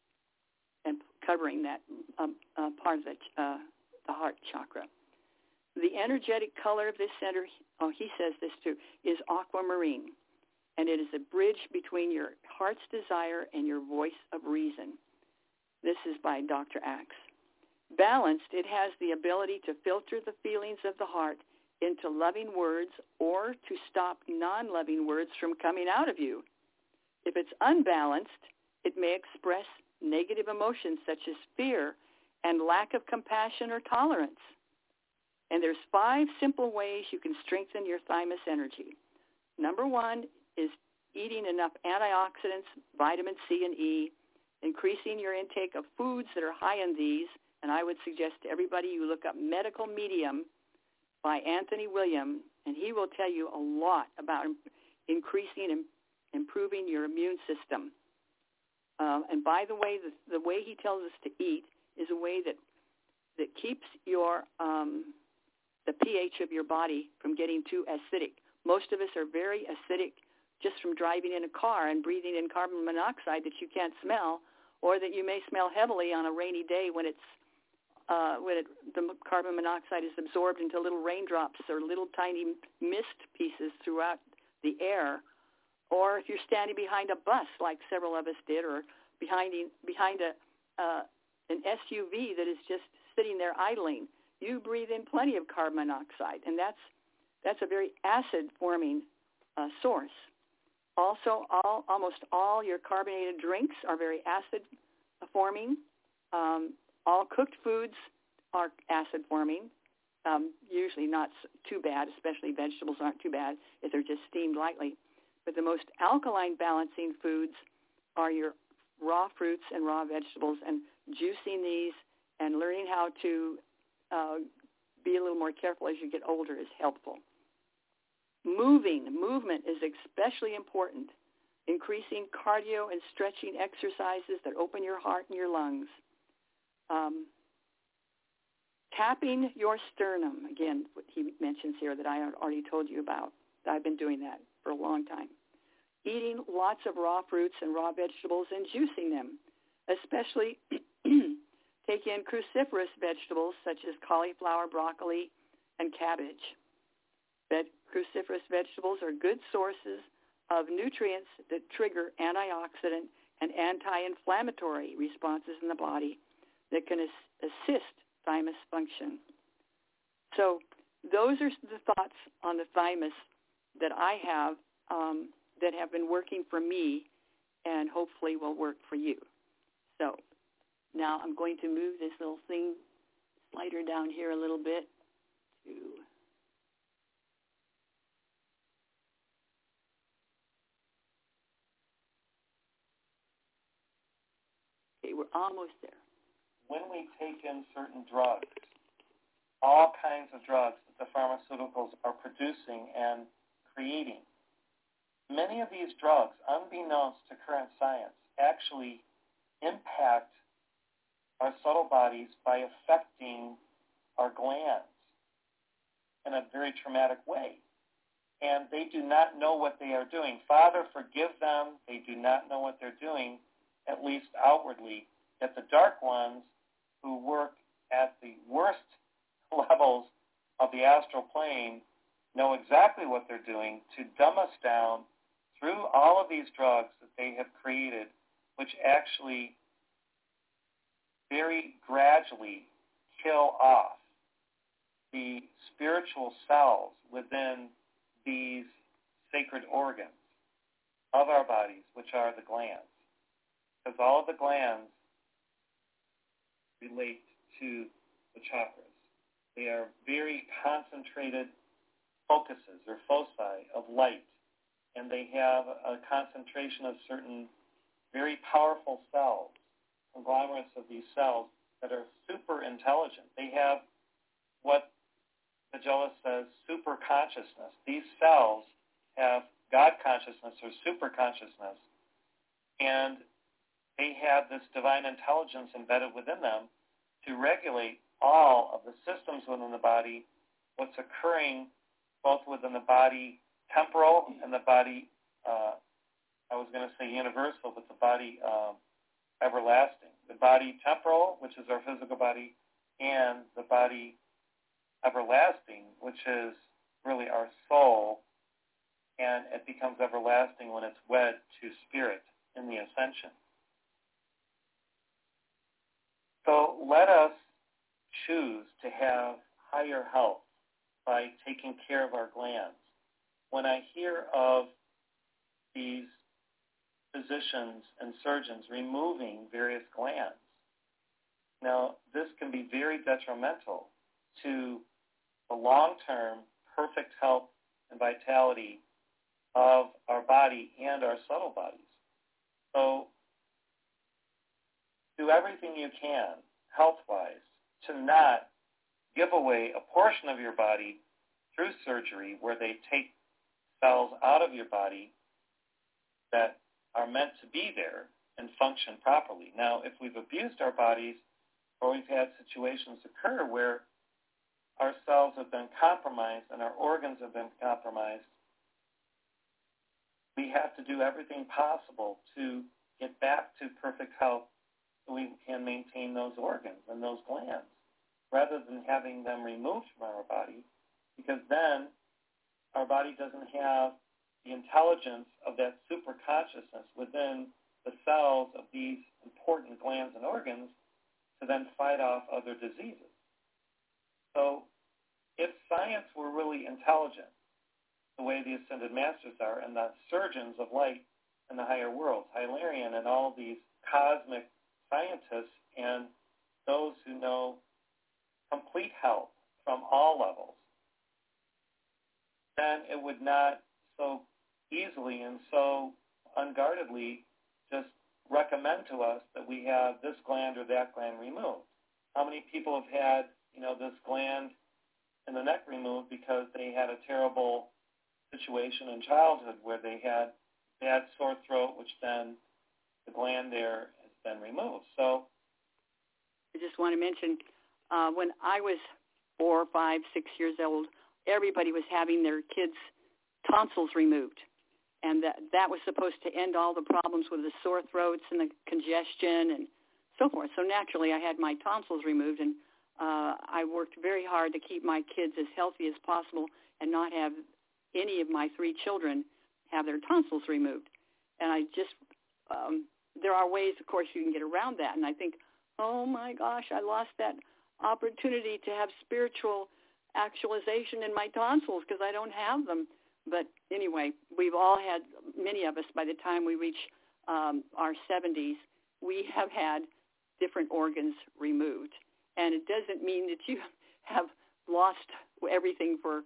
Speaker 2: and covering that part of the heart chakra. The energetic color of this center, he says this too, is aquamarine. And it is a bridge between your heart's desire and your voice of reason. This is by Dr. Axe. Balanced, it has the ability to filter the feelings of the heart into loving words, or to stop non-loving words from coming out of you. If it's unbalanced, it may express negative emotions such as fear and lack of compassion or tolerance. And there's 5 simple ways you can strengthen your thymus energy. Number 1 is eating enough antioxidants, vitamin C and E, increasing your intake of foods that are high in these. And I would suggest to everybody you look up Medical Medium by Anthony William, and he will tell you a lot about increasing and improving your immune system. And by the way, the way he tells us to eat is a way that keeps your the pH of your body from getting too acidic. Most of us are very acidic just from driving in a car and breathing in carbon monoxide that you can't smell, or that you may smell heavily on a rainy day when the carbon monoxide is absorbed into little raindrops or little tiny mist pieces throughout the air. Or if you're standing behind a bus, like several of us did, or behind an SUV that is just sitting there idling, you breathe in plenty of carbon monoxide, and that's a very acid-forming source. Also, almost all your carbonated drinks are very acid-forming. All cooked foods are acid-forming, usually not too bad, especially vegetables aren't too bad if they're just steamed lightly. But the most alkaline balancing foods are your raw fruits and raw vegetables, and juicing these and learning how to be a little more careful as you get older is helpful. Movement is especially important. Increasing cardio and stretching exercises that open your heart and your lungs. Tapping your sternum, again, what he mentions here that I already told you about. I've been doing that for a long time. Eating lots of raw fruits and raw vegetables and juicing them, especially take in cruciferous vegetables such as cauliflower, broccoli, and cabbage. Cruciferous vegetables are good sources of nutrients that trigger antioxidant and anti-inflammatory responses in the body that can assist thymus function. So those are the thoughts on the thymus that I have that have been working for me and hopefully will work for you. So now I'm going to move this little thing, slider down here a little bit to... Okay, we're almost there.
Speaker 6: When we take in certain drugs, all kinds of drugs that the pharmaceuticals are producing and creating, many of these drugs, unbeknownst to current science, actually impact our subtle bodies by affecting our glands in a very traumatic way. And they do not know what they are doing. Father, forgive them. They do not know what they're doing, at least outwardly. Yet the dark ones who work at the worst levels of the astral plane know exactly what they're doing to dumb us down through all of these drugs that they have created, which actually very gradually kill off the spiritual cells within these sacred organs of our bodies, which are the glands. Because all of the glands relate to the chakras. They are very concentrated focuses or foci of light, and they have a concentration of certain very powerful cells, conglomerates of these cells that are super intelligent. They have what Magella says, super consciousness. These cells have God consciousness or super consciousness, and they have this divine intelligence embedded within them to regulate all of the systems within the body, what's occurring both within the body temporal and the body, I was going to say universal, but the body everlasting. The body temporal, which is our physical body, and the body everlasting, which is really our soul, and it becomes everlasting when it's wed to spirit in the ascension. So let us choose to have higher health by taking care of our glands. When I hear of these physicians and surgeons removing various glands, now this can be very detrimental to the long-term perfect health and vitality of our body and our subtle bodies. So do everything you can, health-wise, to not give away a portion of your body through surgery where they take cells out of your body that are meant to be there and function properly. Now, if we've abused our bodies or we've had situations occur where our cells have been compromised and our organs have been compromised, we have to do everything possible to get back to perfect health so we can maintain those organs and those glands rather than having them removed from our body, because then our body doesn't have the intelligence of that super consciousness within the cells of these important glands and organs to then fight off other diseases. So if science were really intelligent, the way the Ascended Masters are, and the surgeons of light in the higher worlds, Hilarion and all these cosmic scientists and those who know complete health from all levels, then it would not so easily and so unguardedly just recommend to us that we have this gland or that gland removed. How many people have had, this gland in the neck removed because they had a terrible situation in childhood where they had bad sore throat, which then the gland there has been removed. So
Speaker 2: I just want to mention, when I was 4, 5, 6 years old, everybody was having their kids' tonsils removed. And that was supposed to end all the problems with the sore throats and the congestion and so forth. So naturally, I had my tonsils removed, and I worked very hard to keep my kids as healthy as possible and not have any of my 3 children have their tonsils removed. And I just, there are ways, of course, you can get around that. And I think, oh, my gosh, I lost that opportunity to have spiritual actualization in my tonsils because I don't have them. But anyway, we've all had, many of us, by the time we reach our 70s, we have had different organs removed. And it doesn't mean that you have lost everything for,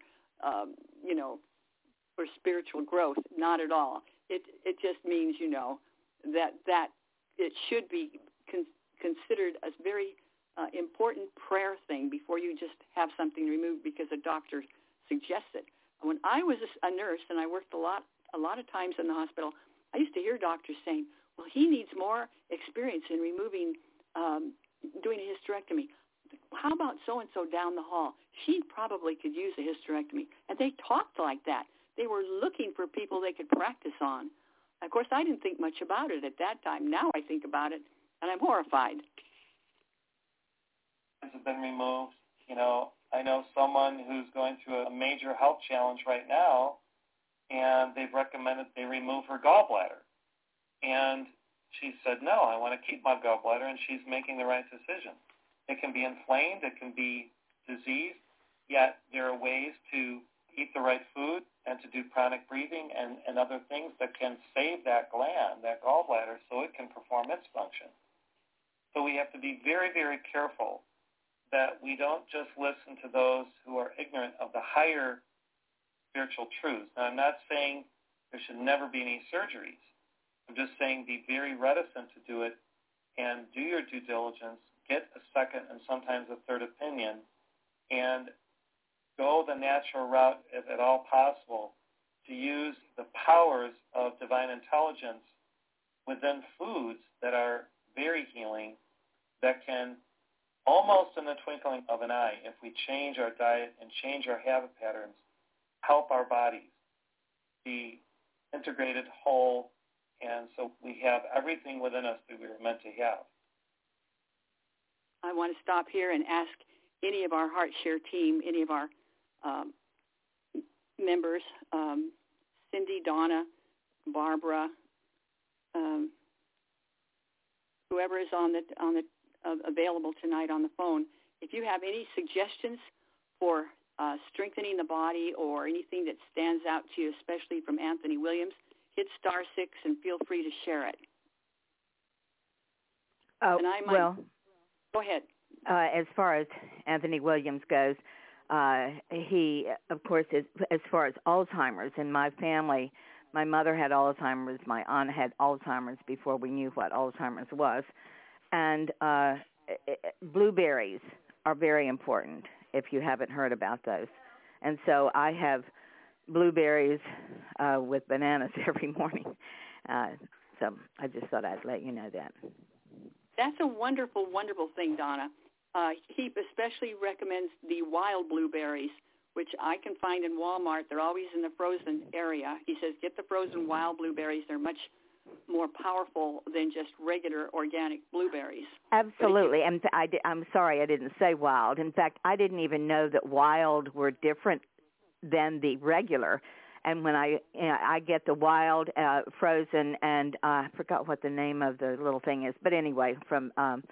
Speaker 2: for spiritual growth. Not at all. It just means, that it should be considered a very important prayer thing before you just have something removed because a doctor suggests it. When I was a nurse and I worked a lot of times in the hospital, I used to hear doctors saying, well, he needs more experience in removing, doing a hysterectomy. How about so-and-so down the hall? She probably could use a hysterectomy. And they talked like that. They were looking for people they could practice on. Of course, I didn't think much about it at that time. Now I think about it, and I'm horrified.
Speaker 6: Have been removed. I know someone who's going through a major health challenge right now, and they've recommended they remove her gallbladder. And she said, no, I want to keep my gallbladder, and she's making the right decision. It can be inflamed, it can be diseased, yet there are ways to eat the right food and to do pranic breathing and other things that can save that gland, that gallbladder, so it can perform its function. So we have to be very, very careful that we don't just listen to those who are ignorant of the higher spiritual truths. Now, I'm not saying there should never be any surgeries. I'm just saying be very reticent to do it and do your due diligence, get a second and sometimes a third opinion, and go the natural route, if at all possible, to use the powers of divine intelligence within foods that are very healing, that can, almost in the twinkling of an eye, if we change our diet and change our habit patterns, help our bodies be integrated whole, and so we have everything within us that we were meant to have.
Speaker 2: I want to stop here and ask any of our HeartShare team, any of our members, Cindy, Donna, Barbara, whoever is on the available tonight on the phone, if you have any suggestions for strengthening the body or anything that stands out to you, especially from Anthony Williams, hit *6 and feel free to share it.
Speaker 1: Oh, well,
Speaker 2: go ahead.
Speaker 1: As far as Anthony Williams goes, he, of course, is, as far as Alzheimer's, in my family, my mother had Alzheimer's, my aunt had Alzheimer's before we knew what Alzheimer's was. And blueberries are very important if you haven't heard about those. And so I have blueberries with bananas every morning. So I just thought I'd let you know that.
Speaker 2: That's a wonderful, wonderful thing, Donna. He especially recommends the wild blueberries, which I can find in Walmart. They're always in the frozen area. He says get the frozen wild blueberries. They're much more powerful than just regular organic blueberries.
Speaker 1: Absolutely. And I'm sorry I didn't say wild. In fact, I didn't even know that wild were different than the regular. And when I get the wild frozen, and I forgot what the name of the little thing is, but anyway, from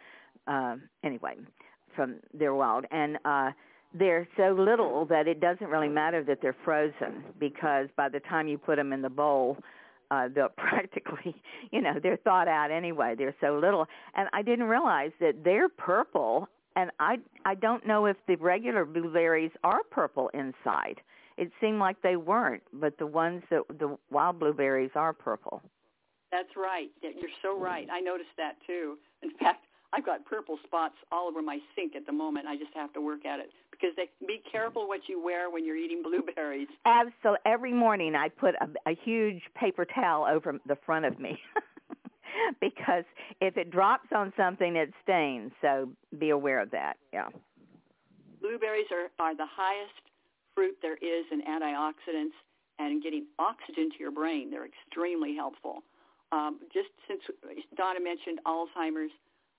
Speaker 1: their wild, and they're so little that it doesn't really matter that they're frozen, because by the time you put them in the bowl, they'll practically, they're thawed out anyway. They're so little. And I didn't realize that they're purple, and I don't know if the regular blueberries are purple inside. It seemed like they weren't, but the wild blueberries are purple.
Speaker 2: That's right. You're so right. I noticed that too. In fact, I've got purple spots all over my sink at the moment. I just have to work at it, because be careful what you wear when you're eating blueberries.
Speaker 1: Absolutely. Every morning I put a huge paper towel over the front of me because if it drops on something, it stains. So be aware of that. Yeah. Blueberries
Speaker 2: are the highest fruit there is in antioxidants and in getting oxygen to your brain. They're extremely helpful. Just since Donna mentioned Alzheimer's,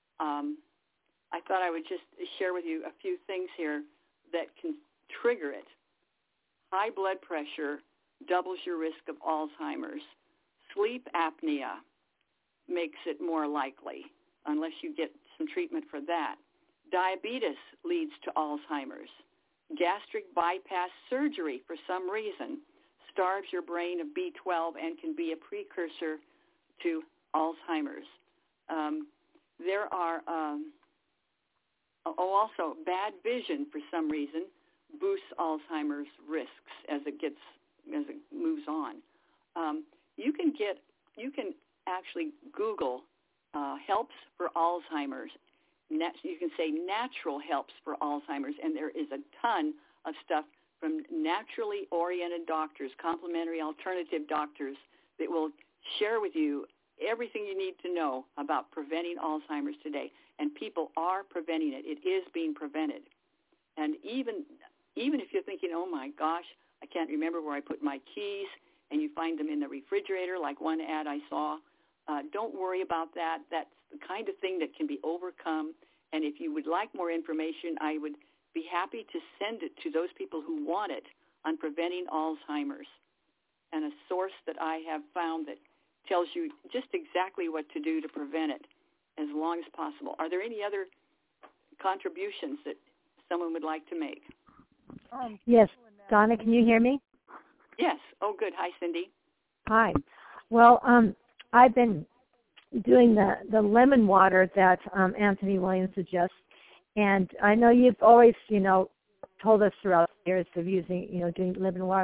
Speaker 2: I thought I would just share with you a few things here that can trigger it. High blood pressure doubles your risk of Alzheimer's. Sleep apnea makes it more likely, unless you get some treatment for that. Diabetes leads to Alzheimer's. Gastric bypass surgery, for some reason, starves your brain of B12 and can be a precursor to Alzheimer's. There are also bad vision for some reason boosts Alzheimer's risks as it moves on. You can actually Google helps for Alzheimer's. You can say natural helps for Alzheimer's, and there is a ton of stuff from naturally oriented doctors, complementary alternative doctors, that will share with you everything you need to know about preventing Alzheimer's today. And people are preventing it. It is being prevented. And even if you're thinking, oh my gosh, I can't remember where I put my keys, and you find them in the refrigerator, like one ad I saw, don't worry about that. That's the kind of thing that can be overcome. And if you would like more information, I would be happy to send it to those people who want it on preventing Alzheimer's, and a source that I have found that tells you just exactly what to do to prevent it as long as possible. Are there any other contributions that someone would like to make?
Speaker 7: Yes. Donna, can you hear me?
Speaker 2: Yes. Oh, good. Hi, Cindy.
Speaker 7: Hi. Well, I've been doing the lemon water that Anthony Williams suggests, and I know you've always, told us throughout the years of using, doing lemon water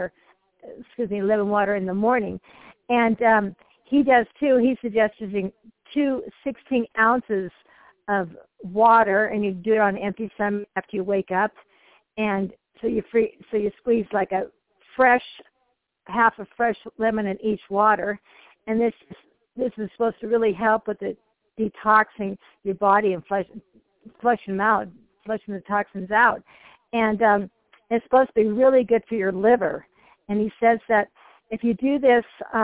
Speaker 7: in the morning. And he does too. He suggests using 2 16 ounces of water, and you do it on empty stomach after you wake up. And so you squeeze like half a fresh lemon in each water. And this is supposed to really help with the detoxing your body and flushing the toxins out. And it's supposed to be really good for your liver. And he says that if you do this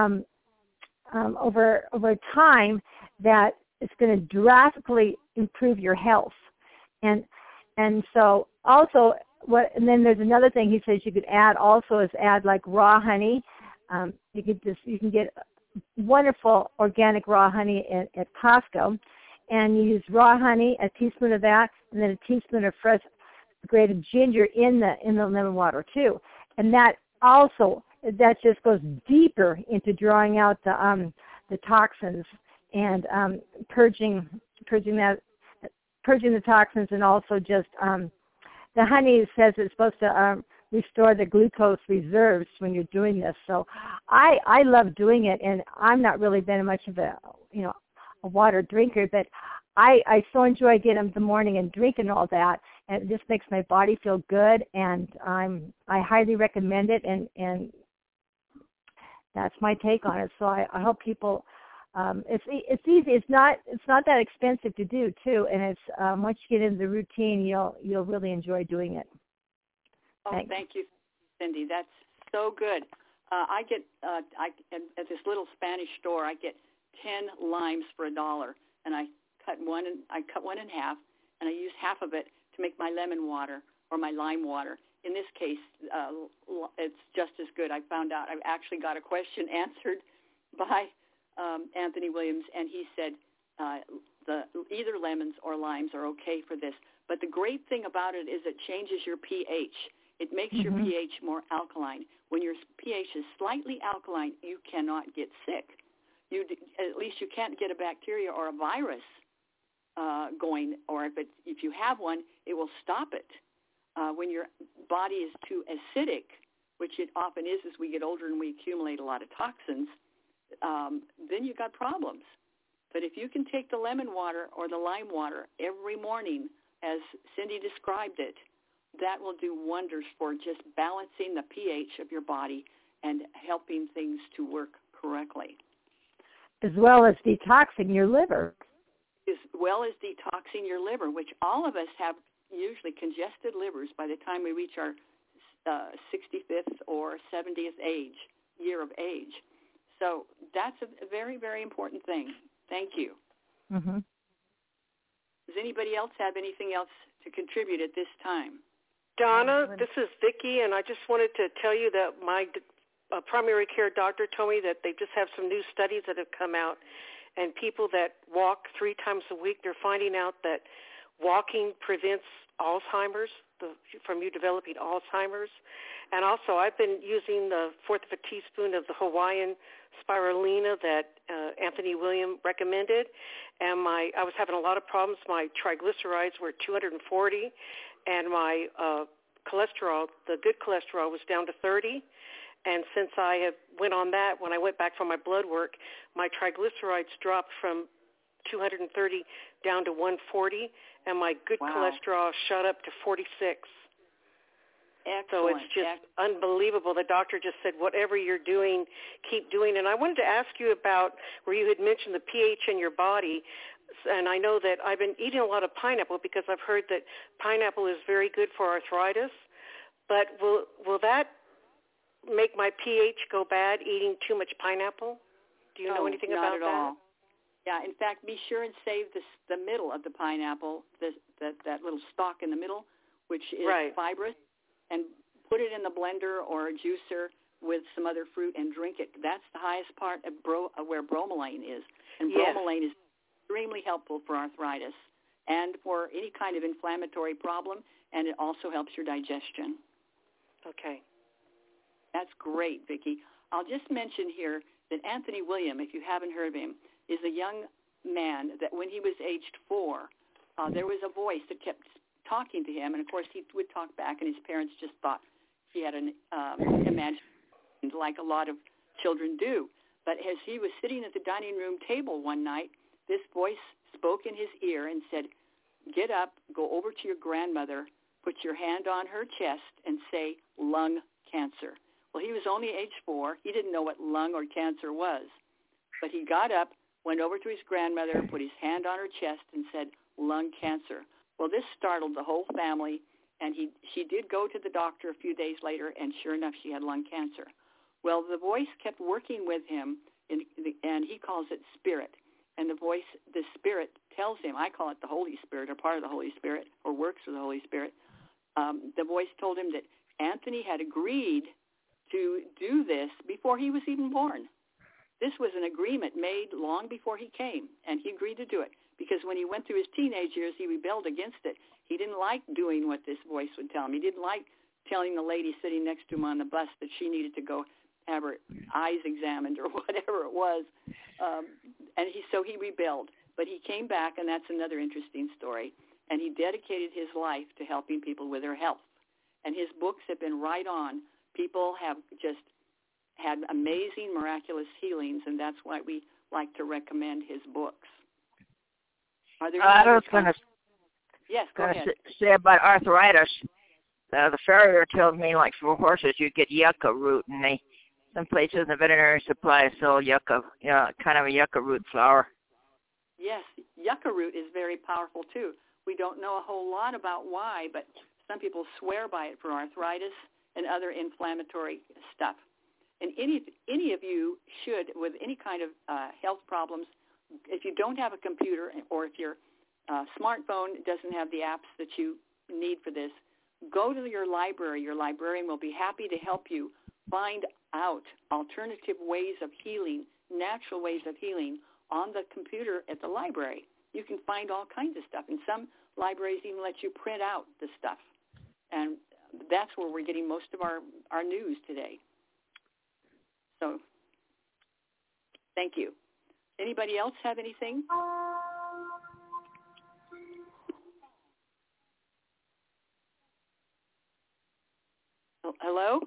Speaker 7: over time, that it's going to drastically improve your health. And so also, and then there's another thing he says you could add also is add like raw honey. You can get wonderful organic raw honey at Costco, and you use raw honey, a teaspoon of that, and then a teaspoon of fresh grated ginger in the lemon water too. And that just goes deeper into drawing out the toxins and purging the toxins, and also just the honey says it's supposed to restore the glucose reserves when you're doing this. So I love doing it, and I'm not really been much of a water drinker, but I so enjoy getting up in the morning and drinking all that, and it just makes my body feel good, and I highly recommend it, and that's my take on it. So I hope people. It's easy. It's not that expensive to do too, and it's once you get into the routine, you'll really enjoy doing it.
Speaker 2: Oh, thank you, Cindy. That's so good. I get at this little Spanish store, I get 10 limes for $1, and I cut one in half, and I use half of it to make my lemon water or my lime water. In this case, it's just as good. I found out I've actually got a question answered by Anthony Williams, and he said either lemons or limes are okay for this. But the great thing about it is it changes your pH. It makes your pH more alkaline. When your pH is slightly alkaline, you cannot get sick. At least you can't get a bacteria or a virus going, or if you have one, it will stop it. When your body is too acidic, which it often is as we get older and we accumulate a lot of toxins, then you've got problems. But if you can take the lemon water or the lime water every morning, as Cindy described it, that will do wonders for just balancing the pH of your body and helping things to work correctly.
Speaker 7: As well as detoxing your liver.
Speaker 2: As well as detoxing your liver, which all of us have usually congested livers by the time we reach our 65th or 70th year of age. So that's a very, very important thing. Thank you.
Speaker 7: Mm-hmm.
Speaker 2: Does anybody else have anything else to contribute at this time?
Speaker 8: Donna, this is Vicki, and I just wanted to tell you that my primary care doctor told me that they just have some new studies that have come out, and people that walk 3 times a week, they're finding out that walking prevents Alzheimer's, from you developing Alzheimer's. And also, I've been using the fourth of a teaspoon of the Hawaiian spirulina that Anthony William recommended. And I was having a lot of problems. My triglycerides were 240, and my cholesterol, the good cholesterol, was down to 30. And since I went on that, when I went back for my blood work, my triglycerides dropped from 230 down to 140, and my good cholesterol shot up to 46.
Speaker 2: Excellent.
Speaker 8: So it's just unbelievable. The doctor just said, whatever you're doing, keep doing. And I wanted to ask you about where you had mentioned the pH in your body. And I know that I've been eating a lot of pineapple because I've heard that pineapple is very good for arthritis. But will that make my pH go bad, eating too much pineapple? Do you know anything about that?
Speaker 2: Not at all. Yeah, in fact, be sure and save the middle of the pineapple, that little stalk in the middle, which is fibrous, and put it in the blender or a juicer with some other fruit and drink it. That's the highest part of where bromelain is. And bromelain is extremely helpful for arthritis and for any kind of inflammatory problem, and it also helps your digestion.
Speaker 8: Okay.
Speaker 2: That's great, Vicki. I'll just mention here that Anthony William, if you haven't heard of him, is a young man that when he was aged 4, there was a voice that kept talking to him, and of course he would talk back, and his parents just thought he had an imagination like a lot of children do. But as he was sitting at the dining room table one night, this voice spoke in his ear and said, "Get up, go over to your grandmother, put your hand on her chest, and say lung cancer." Well, he was only age 4. He didn't know what lung or cancer was. But he got up, went over to his grandmother, put his hand on her chest, and said lung cancer. Well, this startled the whole family, and she did go to the doctor a few days later, and sure enough, she had lung cancer. Well, the voice kept working with him, and he calls it spirit. And the spirit tells him, I call it the Holy Spirit, or part of the Holy Spirit, or works with the Holy Spirit. The voice told him that Anthony had agreed to do this before he was even born. This was an agreement made long before he came, and he agreed to do it. Because when he went through his teenage years, he rebelled against it. He didn't like doing what this voice would tell him. He didn't like telling the lady sitting next to him on the bus that she needed to go have her eyes examined or whatever it was. So he rebelled. But he came back, and that's another interesting story. And he dedicated his life to helping people with their health. And his books have been right on. People have just had amazing, miraculous healings, and that's why we like to recommend his books. Are there
Speaker 9: I was going to say about arthritis. The farrier told me, like for horses, you get yucca root, and some places in the veterinary supply sell yucca, kind of a yucca root flower.
Speaker 2: Yes, yucca root is very powerful too. We don't know a whole lot about why, but some people swear by it for arthritis and other inflammatory stuff. And any of you should, with any kind of health problems, if you don't have a computer or if your smartphone doesn't have the apps that you need for this, go to your library. Your librarian will be happy to help you find out alternative ways of healing, natural ways of healing on the computer at the library. You can find all kinds of stuff. And some libraries even let you print out the stuff. And that's where we're getting most of our news today. So, thank you. Anybody else have anything? Hello?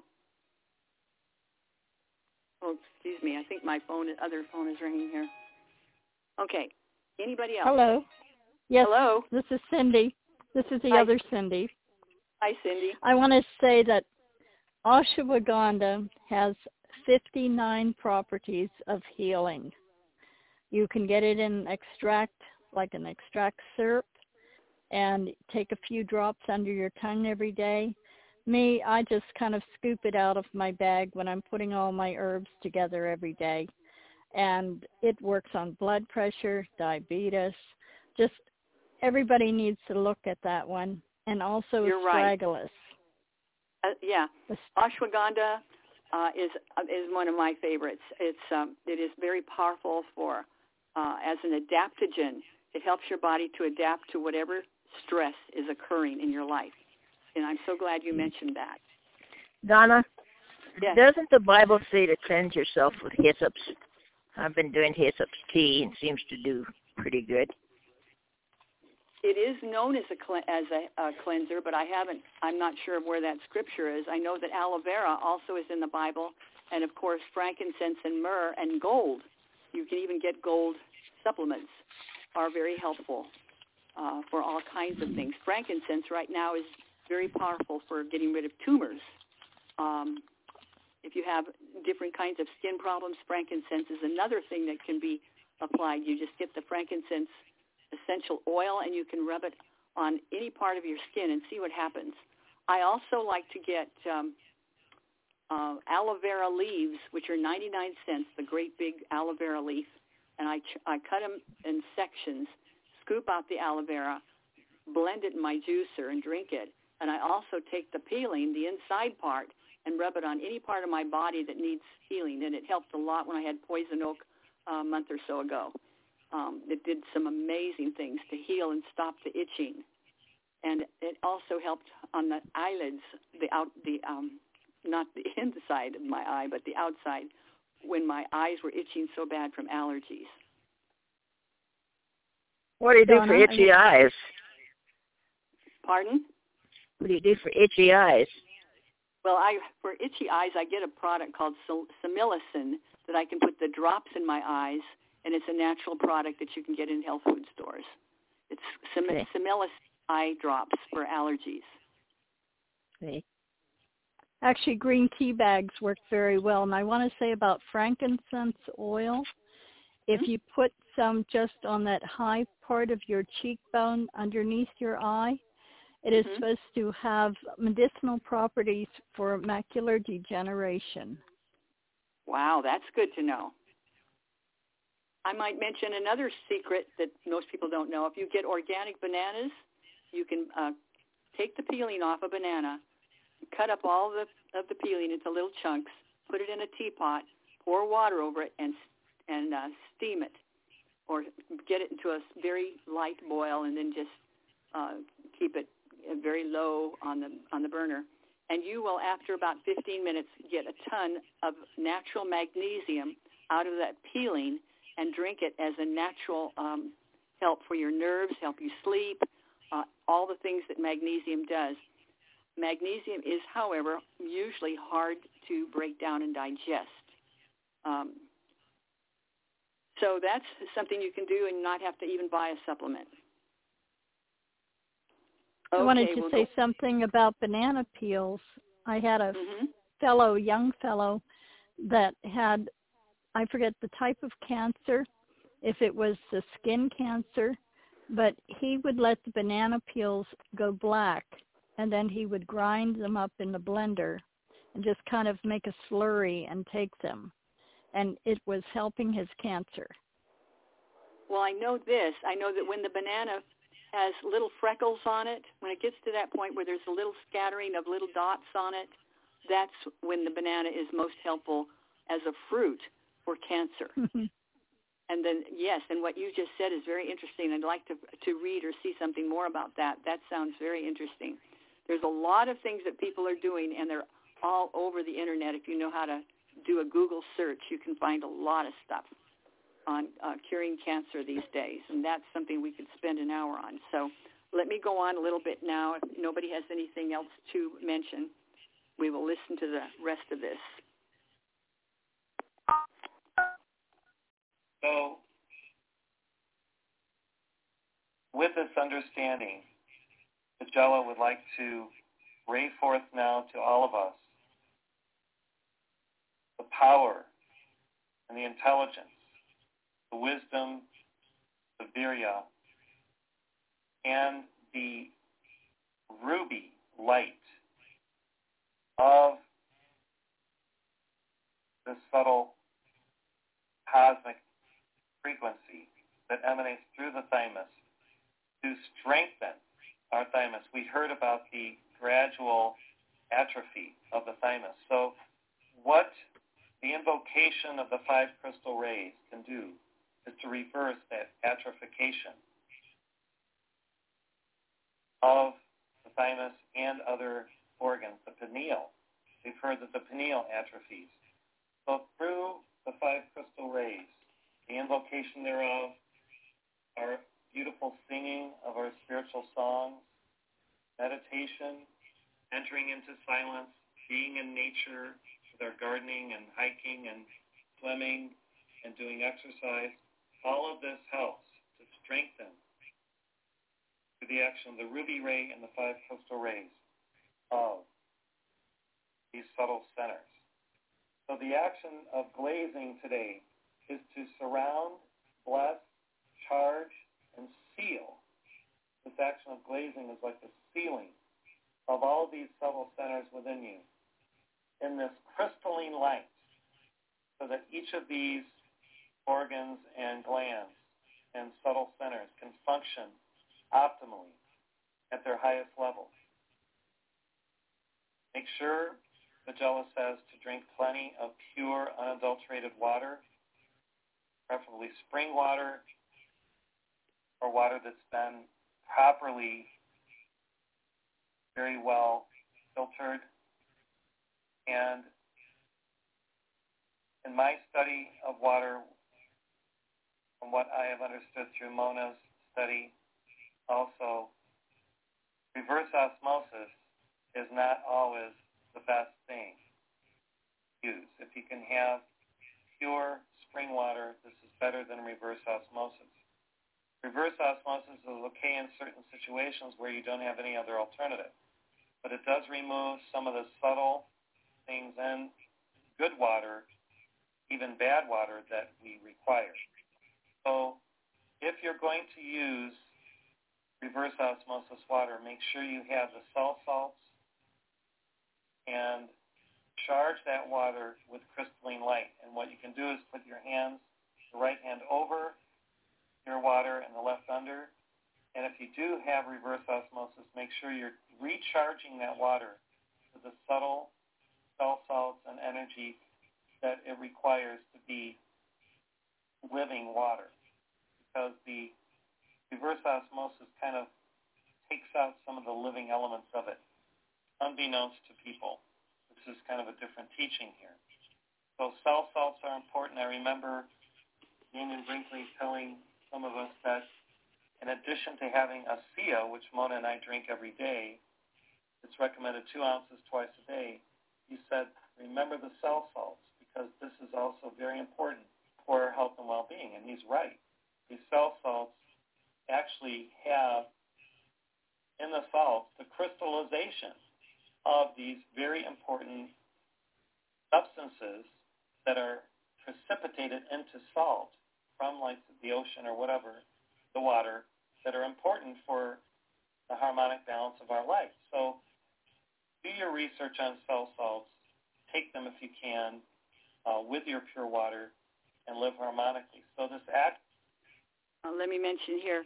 Speaker 2: Oh, excuse me. I think my other phone is ringing here. Okay. Anybody else?
Speaker 3: Hello. Yes.
Speaker 2: Hello.
Speaker 3: This is Cindy. This is the other Cindy.
Speaker 2: Hi, Cindy.
Speaker 3: I want to say that ashwagandha has 59 properties of healing. You can get it in extract, like an extract syrup, and take a few drops under your tongue every day. Me, I just kind of scoop it out of my bag when I'm putting all my herbs together every day. And it works on blood pressure, diabetes. Just everybody needs to look at that one. And also astragalus.
Speaker 2: Right. Yeah. Ashwagandha is one of my favorites. It is very powerful for as an adaptogen. It helps your body to adapt to whatever stress is occurring in your life. And I'm so glad you mentioned that.
Speaker 9: Donna,
Speaker 2: yes.
Speaker 9: Doesn't the Bible say to cleanse yourself with hyssops? I've been doing hyssops tea and seems to do pretty good.
Speaker 2: It is known as a cleanser, but I'm not sure of where that scripture is. I know that aloe vera also is in the Bible, and of course frankincense and myrrh and gold. You can even get gold supplements are very helpful for all kinds of things. Frankincense right now is very powerful for getting rid of tumors. If you have different kinds of skin problems, frankincense is another thing that can be applied. You just get the frankincense essential oil and you can rub it on any part of your skin and see what happens. I also like to get aloe vera leaves, which are 99 cents, the great big aloe vera leaf, and I cut them in sections, scoop out the aloe vera, blend it in my juicer and drink it. And I also take the peeling, the inside part, and rub it on any part of my body that needs healing. And it helped a lot when I had poison oak a month or so ago. It did some amazing things to heal and stop the itching. And it also helped on the eyelids, not the inside of my eye, but the outside, when my eyes were itching so bad from allergies.
Speaker 9: What do you do for itchy eyes?
Speaker 2: Pardon?
Speaker 9: What do you do for itchy eyes?
Speaker 2: Well, for itchy eyes, I get a product called Similicin that I can put the drops in my eyes, and it's a natural product that you can get in health food stores. It's Similicin eye drops for allergies.
Speaker 9: Okay.
Speaker 3: Actually, green tea bags work very well. And I want to say about frankincense oil, if you put some just on that high part of your cheekbone underneath your eye, it is supposed to have medicinal properties for macular degeneration.
Speaker 2: Wow, that's good to know. I might mention another secret that most people don't know. If you get organic bananas, you can take the peeling off a banana, cut up all of the peeling into little chunks, put it in a teapot, pour water over it, and steam it, or get it into a very light boil, and then just keep it very low on the burner. And you will, after about 15 minutes, get a ton of natural magnesium out of that peeling and drink it as a natural help for your nerves, help you sleep, all the things that magnesium does. Magnesium is, however, usually hard to break down and digest. So that's something you can do and not have to even buy a supplement.
Speaker 3: I wanted to say something about banana peels. I had a young fellow that had, I forget the type of cancer, if it was the skin cancer, but he would let the banana peels go black, and then he would grind them up in the blender and just kind of make a slurry and take them. And it was helping his cancer.
Speaker 2: Well, I know this. I know that when the banana has little freckles on it, when it gets to that point where there's a little scattering of little dots on it, that's when the banana is most helpful as a fruit for cancer. And then, yes, and what you just said is very interesting. I'd like to read or see something more about that. That sounds very interesting. There's a lot of things that people are doing, and they're all over the Internet. If you know how to do a Google search, you can find a lot of stuff on curing cancer these days, and that's something we could spend an hour on. So let me go on a little bit now. If nobody has anything else to mention, we will listen to the rest of this.
Speaker 6: So with this understanding, Majella would like to bring forth now to all of us the power and the intelligence, the wisdom, the virya, and the ruby light of this subtle cosmic frequency that emanates through the thymus to strengthen our thymus. We heard about the gradual atrophy of the thymus. So what the invocation of the 5 crystal rays can do is to reverse that atrophication. of the thymus and other organs, the pineal. We've heard that the pineal atrophies. So through the 5 crystal rays, the invocation thereof, our beautiful singing of our spiritual songs, meditation, entering into silence, being in nature with our gardening and hiking and swimming and doing exercise, all of this helps to strengthen through the action of the ruby ray and the 5 crystal rays of these subtle centers. So the action of glazing today is to surround, bless, charge, and seal. This action of glazing is like the sealing of all these subtle centers within you in this crystalline light, so that each of these organs and glands and subtle centers can function optimally at their highest level. Make sure, Magella says, to drink plenty of pure, unadulterated water, preferably spring water or water that's been properly, very well filtered. And in my study of water, from what I have understood through Mona's study, also, reverse osmosis is not always the best thing to use. If you can have pure spring water, this is better than reverse osmosis. Reverse osmosis is okay in certain situations where you don't have any other alternative, but it does remove some of the subtle things in good water, even bad water, that we require. So if you're going to use reverse osmosis water, make sure you have the salt salts and charge that water with crystalline light. And what you can do is put your hands, the right hand over your water and the left under. And if you do have reverse osmosis, make sure you're recharging that water with the subtle salt salts and energy that it requires to be living water. Because the reverse osmosis kind of takes out some of the living elements of it, unbeknownst to people. This is kind of a different teaching here. So salt salts are important. I remember Damon Brinkley telling some of us that in addition to having a ASEA, which Mona and I drink every day, it's recommended 2 ounces twice a day. He said, remember the salt salts, because this is also very important for our health and well-being. And he's right. These salt salts actually have in the salts the crystallization of these very important substances that are precipitated into salt from like the ocean or whatever, the water, that are important for the harmonic balance of our life. So do your research on salt salts, take them if you can with your pure water, and live harmonically. So this act.
Speaker 2: Let me mention here,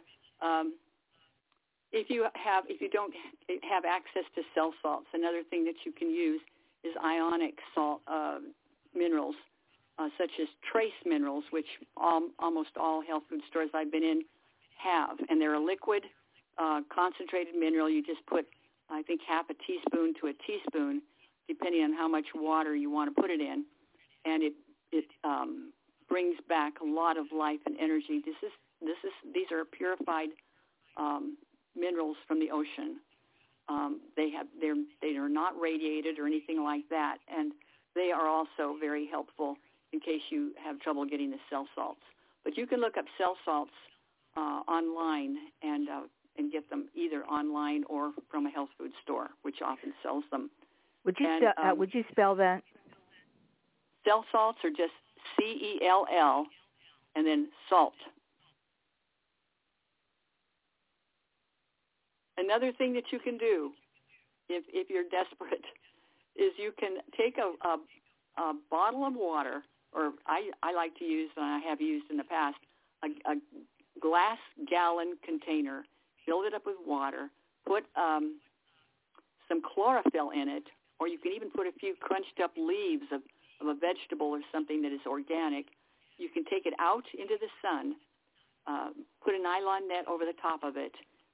Speaker 2: if you don't have access to cell salts, another thing that you can use is ionic salt minerals, such as trace minerals, which almost all health food stores I've been in have, and they're a liquid, concentrated mineral. You just put, I think, half a teaspoon to a teaspoon, depending on how much water you want to put it in, and it brings back a lot of life and energy. These are purified minerals from the ocean. They are not radiated or anything like that, and they are also very helpful in case you have trouble getting the cell salts. But you can look up cell salts online and get them either online or from a health food store, which often sells them.
Speaker 1: Would you spell that?
Speaker 2: Cell salts are just CELL and then salt. Another thing that you can do, if you're desperate, is you can take a bottle of water, or I like to use, and I have used in the past, a glass gallon container, fill it up with water, put some chlorophyll in it, or you can even put a few crunched up leaves of a vegetable or something that is organic. You can take it out into the sun, put a nylon net over the top of it,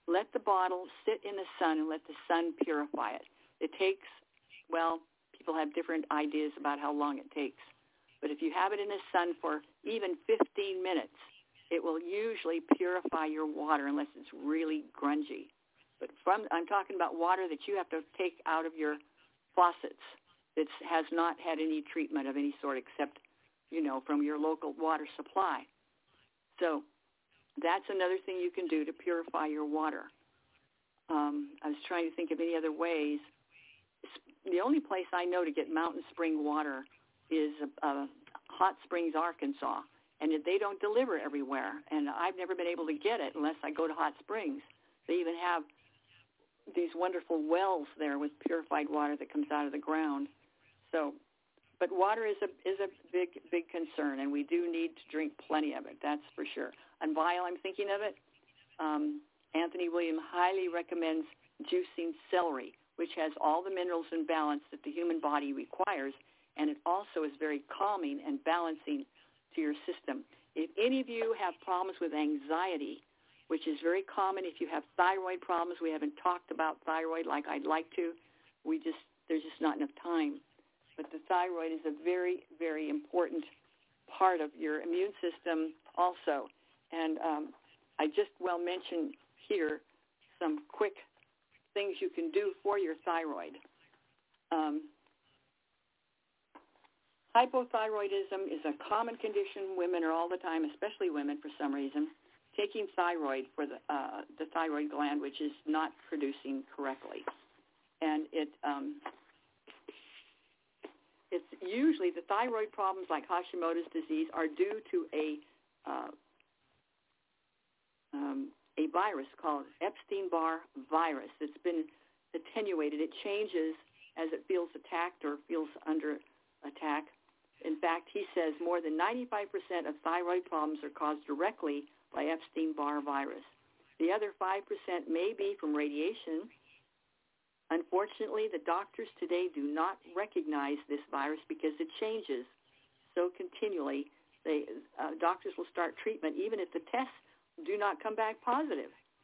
Speaker 2: let the bottle sit in the sun and let the sun purify it. It takes, well, people have different ideas about how long it takes. But if you have it in the sun for even 15 minutes, it will usually purify your water unless it's really grungy. But I'm talking about water that you have to take out of your faucets that has not had any treatment of any sort except, from your local water supply. So that's another thing you can do to purify your water. I was trying to think of any other ways. The only place I know to get mountain spring water is Hot Springs, Arkansas, and they don't deliver everywhere, and I've never been able to get it unless I go to Hot Springs. They even have these wonderful wells there with purified water that comes out of the ground. So, but water is a big concern, and we do need to drink plenty of it. That's for sure. And while I'm thinking of it, Anthony William highly recommends juicing celery, which has all the minerals in balance that the human body requires, and it also is very calming and balancing to your system. If any of you have problems with anxiety, which is very common if you have thyroid problems, we haven't talked about thyroid like I'd like to. There's just not enough time. But the thyroid is a very, very important part of your immune system also. And I just mention here some quick things you can do for your thyroid. Hypothyroidism is a common condition. Women are all the time, especially women for some reason, taking thyroid for the thyroid gland, which is not producing correctly. And it's usually the thyroid problems like Hashimoto's disease are due to a virus called Epstein-Barr virus. It's been attenuated. It changes as it feels attacked or feels under attack. In fact, he says more than 95% of thyroid problems are caused directly by Epstein-Barr virus. The other 5% may be from radiation. Unfortunately, the doctors today do not recognize this virus because it changes so continually. Doctors will start treatment even if the tests do not come back positive.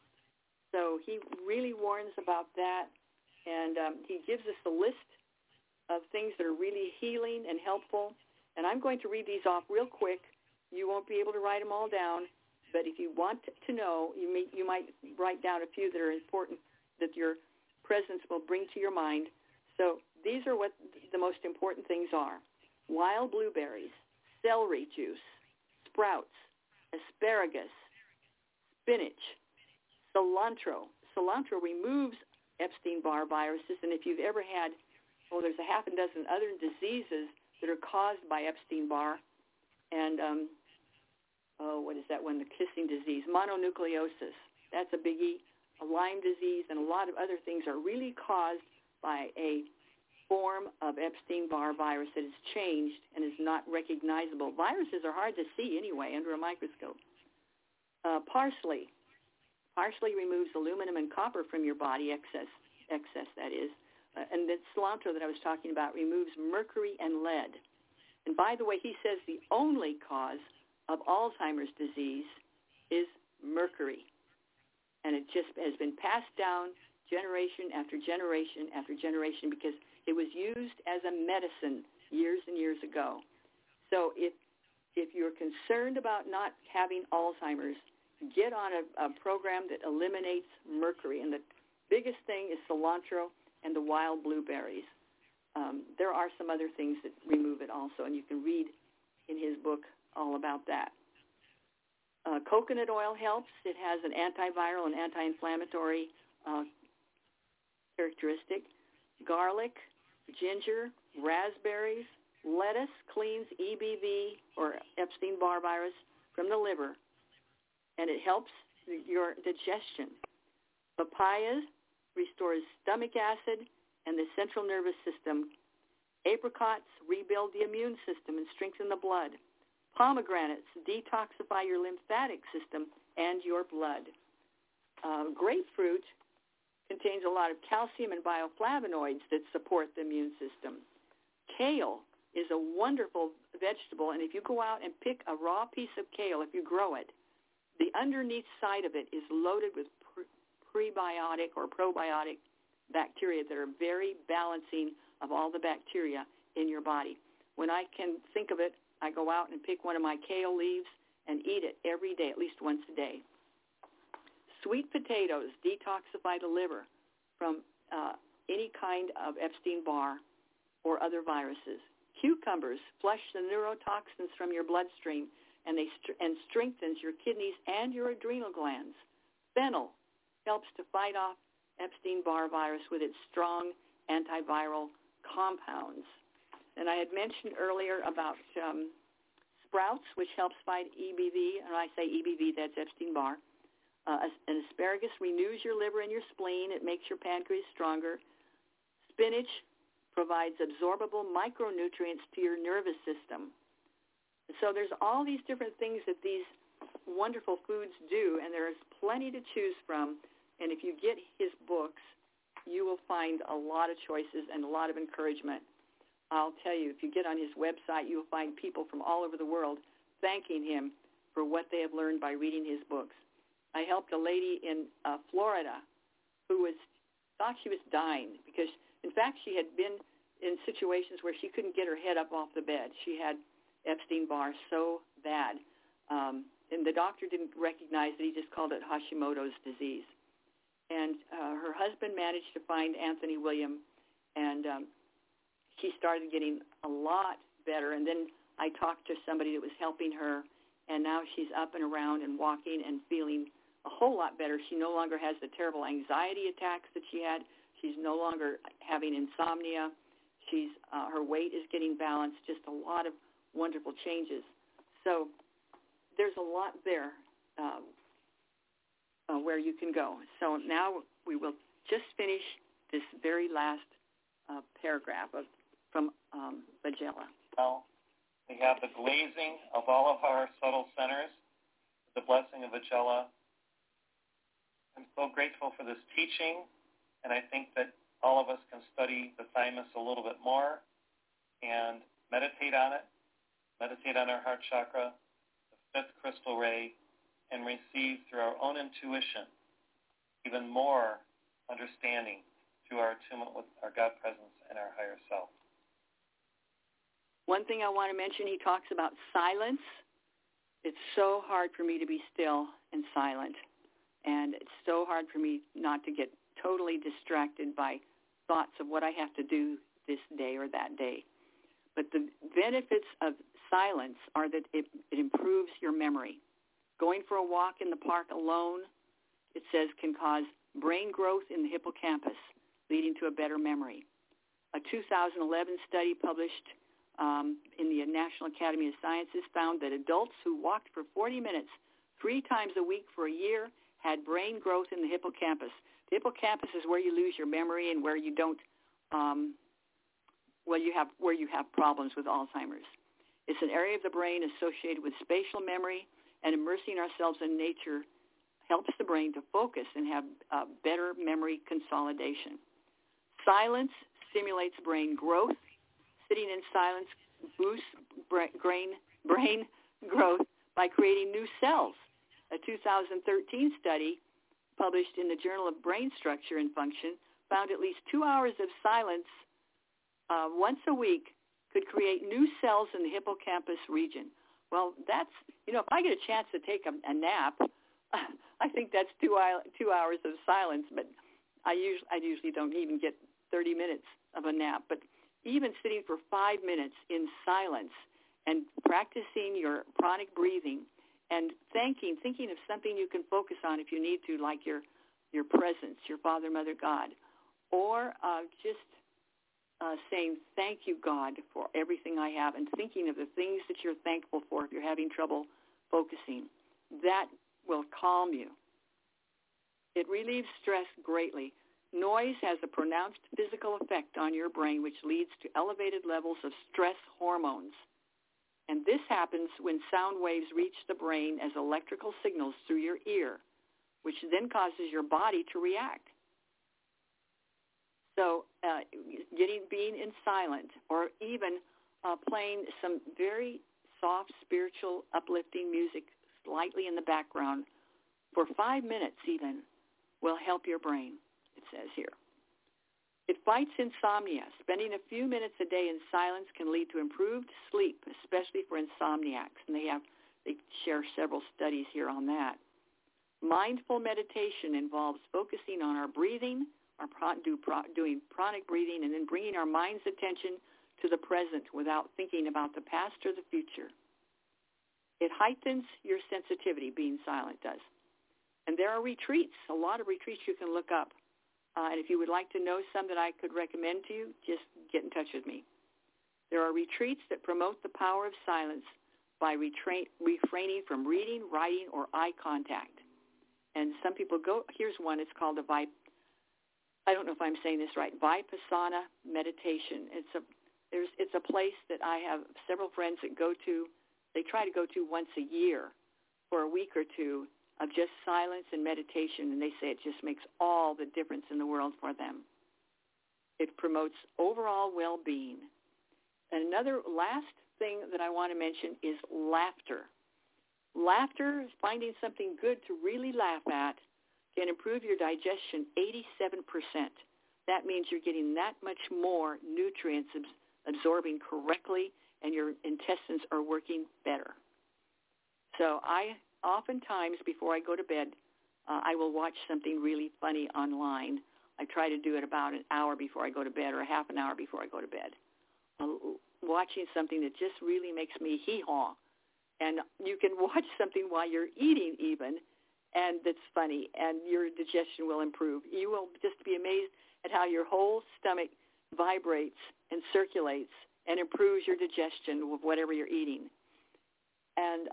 Speaker 2: So he really warns about that, and he gives us a list of things that are really healing and helpful. And I'm going to read these off real quick. You won't be able to write them all down, but if you want to know, you might write down a few that are important that your presence will bring to your mind. So these are what the most important things are. Wild blueberries, celery juice, sprouts, asparagus, spinach, cilantro. Cilantro removes Epstein-Barr viruses, and if you've ever had, there's a half a dozen other diseases that are caused by Epstein-Barr, and what is that one? The kissing disease, mononucleosis. That's a biggie. A Lyme disease and a lot of other things are really caused by a form of Epstein-Barr virus that has changed and is not recognizable. Viruses are hard to see anyway under a microscope. Parsley. Parsley removes aluminum and copper from your body, excess that is. And the cilantro that I was talking about removes mercury and lead. And by the way, he says the only cause of Alzheimer's disease is mercury. And it just has been passed down generation after generation after generation because it was used as a medicine years and years ago. So if you're concerned about not having Alzheimer's, get on a program that eliminates mercury. And the biggest thing is cilantro and the wild blueberries. There are some other things that remove it also, and you can read in his book all about that. Coconut oil helps. It has an antiviral and anti-inflammatory characteristic. Garlic, ginger, raspberries, lettuce cleans EBV or Epstein-Barr virus from the liver, and it helps your digestion. Papayas restores stomach acid and the central nervous system. Apricots rebuild the immune system and strengthen the blood. Pomegranates detoxify your lymphatic system and your blood. Grapefruit contains a lot of calcium and bioflavonoids that support the immune system. Kale is a wonderful vegetable, and if you go out and pick a raw piece of kale, if you grow it, the underneath side of it is loaded with prebiotic or probiotic bacteria that are very balancing of all the bacteria in your body. When I can think of it, I go out and pick one of my kale leaves and eat it every day, at least once a day. Sweet potatoes detoxify the liver from any kind of Epstein-Barr or other viruses. Cucumbers flush the neurotoxins from your bloodstream, and strengthens your kidneys and your adrenal glands. Fennel helps to fight off Epstein-Barr virus with its strong antiviral compounds. And I had mentioned earlier about sprouts, which helps fight EBV. And when I say EBV, that's Epstein-Barr. An asparagus renews your liver and your spleen. It makes your pancreas stronger. Spinach provides absorbable micronutrients to your nervous system. So there's all these different things that these wonderful foods do, and there's plenty to choose from. And if you get his books, you will find a lot of choices and a lot of encouragement. I'll tell you, if you get on his website, you'll find people from all over the world thanking him for what they have learned by reading his books. I helped a lady in Florida who thought she was dying because, in fact, she had been in situations where she couldn't get her head up off the bed. She had Epstein-Barr so bad. And the doctor didn't recognize it. He just called it Hashimoto's disease. And her husband managed to find Anthony William, and she started getting a lot better. And then I talked to somebody that was helping her, and now she's up and around and walking and feeling a whole lot better. She no longer has the terrible anxiety attacks that she had. She's no longer having insomnia. Her weight is getting balanced, just a lot of wonderful changes. So there's a lot there where you can go. So now we will just finish this very last paragraph from Vajela.
Speaker 6: Well, we have the glazing of all of our subtle centers, the blessing of Vajela. I'm so grateful for this teaching, and I think that all of us can study the thymus a little bit more and meditate on it, meditate on our heart chakra, the fifth crystal ray, and receive through our own intuition even more understanding through our attunement with our God presence and our higher self.
Speaker 2: One thing I want to mention, he talks about silence. It's so hard for me to be still and silent, and it's so hard for me not to get totally distracted by thoughts of what I have to do this day or that day. But the benefits of silence are that it improves your memory. Going for a walk in the park alone, it says, can cause brain growth in the hippocampus, leading to a better memory. A 2011 study published in the National Academy of Sciences found that adults who walked for 40 minutes 3 times a week for a year had brain growth in the hippocampus. The hippocampus is where you lose your memory and where you don't, where you have problems with Alzheimer's. It's an area of the brain associated with spatial memory, and immersing ourselves in nature helps the brain to focus and have better memory consolidation. Silence stimulates brain growth. Sitting in silence boosts brain growth by creating new cells. A 2013 study published in the Journal of Brain Structure and Function found at least 2 hours of silence once a week could create new cells in the hippocampus region. Well, that's, if I get a chance to take a nap, I think that's 2 hours of silence, but I usually don't even get 30 minutes of a nap. But even sitting for 5 minutes in silence and practicing your pranic breathing and thinking of something you can focus on if you need to, like your presence, your Father, Mother, God, or just saying, thank you, God, for everything I have, and thinking of the things that you're thankful for if you're having trouble focusing. That will calm you. It relieves stress greatly. Noise has a pronounced physical effect on your brain, which leads to elevated levels of stress hormones. And this happens when sound waves reach the brain as electrical signals through your ear, which then causes your body to react. So being in silent, or even playing some very soft, spiritual, uplifting music slightly in the background for 5 minutes even, will help your brain, it says here. It fights insomnia. Spending a few minutes a day in silence can lead to improved sleep, especially for insomniacs. And they share several studies here on that. Mindful meditation involves focusing on our breathing, doing pranic breathing, and then bringing our mind's attention to the present without thinking about the past or the future. It heightens your sensitivity, being silent does. And there are retreats, a lot of retreats you can look up. And if you would like to know some that I could recommend to you, just get in touch with me. There are retreats that promote the power of silence by refraining from reading, writing, or eye contact. And some people go, here's one, it's called I don't know if I'm saying this right, Vipassana meditation. It's a place that I have several friends that go to. They try to go to once a year for a week or two of just silence and meditation, and they say it just makes all the difference in the world for them. It promotes overall well-being. And another last thing that I want to mention is laughter. Laughter, finding something good to really laugh at, can improve your digestion 87%. That means you're getting that much more nutrients absorbing correctly, and your intestines are working better. So oftentimes before I go to bed, I will watch something really funny online. I try to do it about an hour before I go to bed or a half an hour before I go to bed. Watching something that just really makes me hee-haw. And you can watch something while you're eating even, and that's funny, and your digestion will improve. You will just be amazed at how your whole stomach vibrates and circulates and improves your digestion with whatever you're eating. And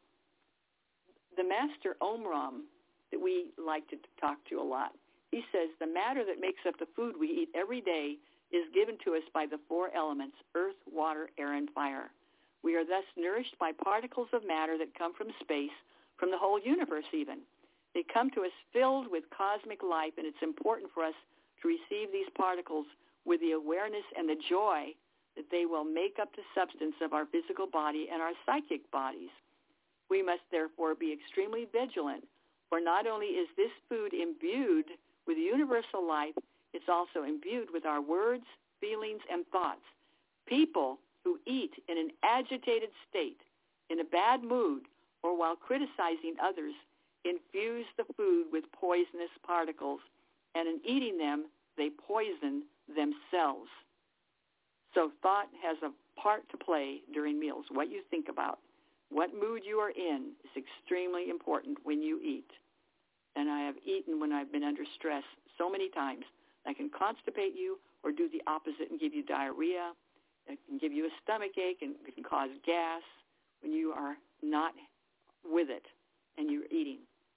Speaker 2: the master Omram that we like to talk to a lot, he says the matter that makes up the food we eat every day is given to us by the four elements, earth, water, air, and fire. We are thus nourished by particles of matter that come from space, from the whole universe even. They come to us filled with cosmic life, and it's important for us to receive these particles with the awareness and the joy that they will make up the substance of our physical body and our psychic bodies. We must therefore be extremely vigilant, for not only is this food imbued with universal life, it's also imbued with our words, feelings, and thoughts. People who eat in an agitated state, in a bad mood, or while criticizing others, infuse the food with poisonous particles, and in eating them, they poison themselves. So thought has a part to play during meals. What you think about, what mood you are in is extremely important when you eat. And I have eaten when I've been under stress so many times. I can constipate you or do the opposite and give you diarrhea. It can give you a stomach ache, and it can cause gas when you are not with it and you're eating.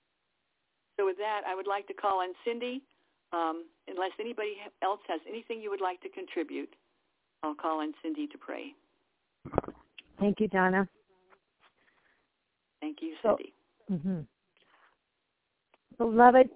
Speaker 2: So with that, I would like to call on Cindy. Unless anybody else has anything you would like to contribute, I'll call on Cindy to pray.
Speaker 7: Thank you, Donna.
Speaker 2: Thank you, Cindy.
Speaker 7: Beloved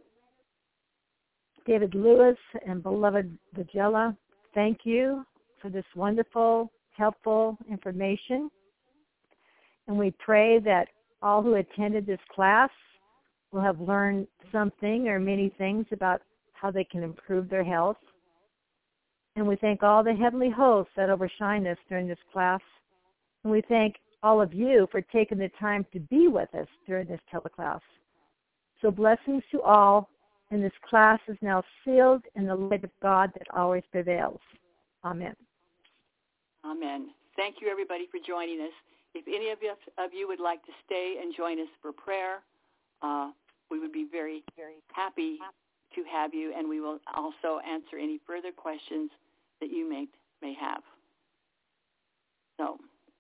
Speaker 7: David Lewis and beloved Vigela, thank you for this wonderful, helpful information. And we pray that all who attended this class will have learned something or many things about how they can improve their health. And we thank all the heavenly hosts that overshine us during this class. And we thank all of you for taking the time to be with us during this teleclass. So blessings to all, and this class is now sealed in the light of God that always prevails. Amen.
Speaker 2: Amen. Thank you, everybody, for joining us. If any of you would like to stay and join us for prayer, we would be very, very happy to have you, and we will also answer any further questions that you may have. So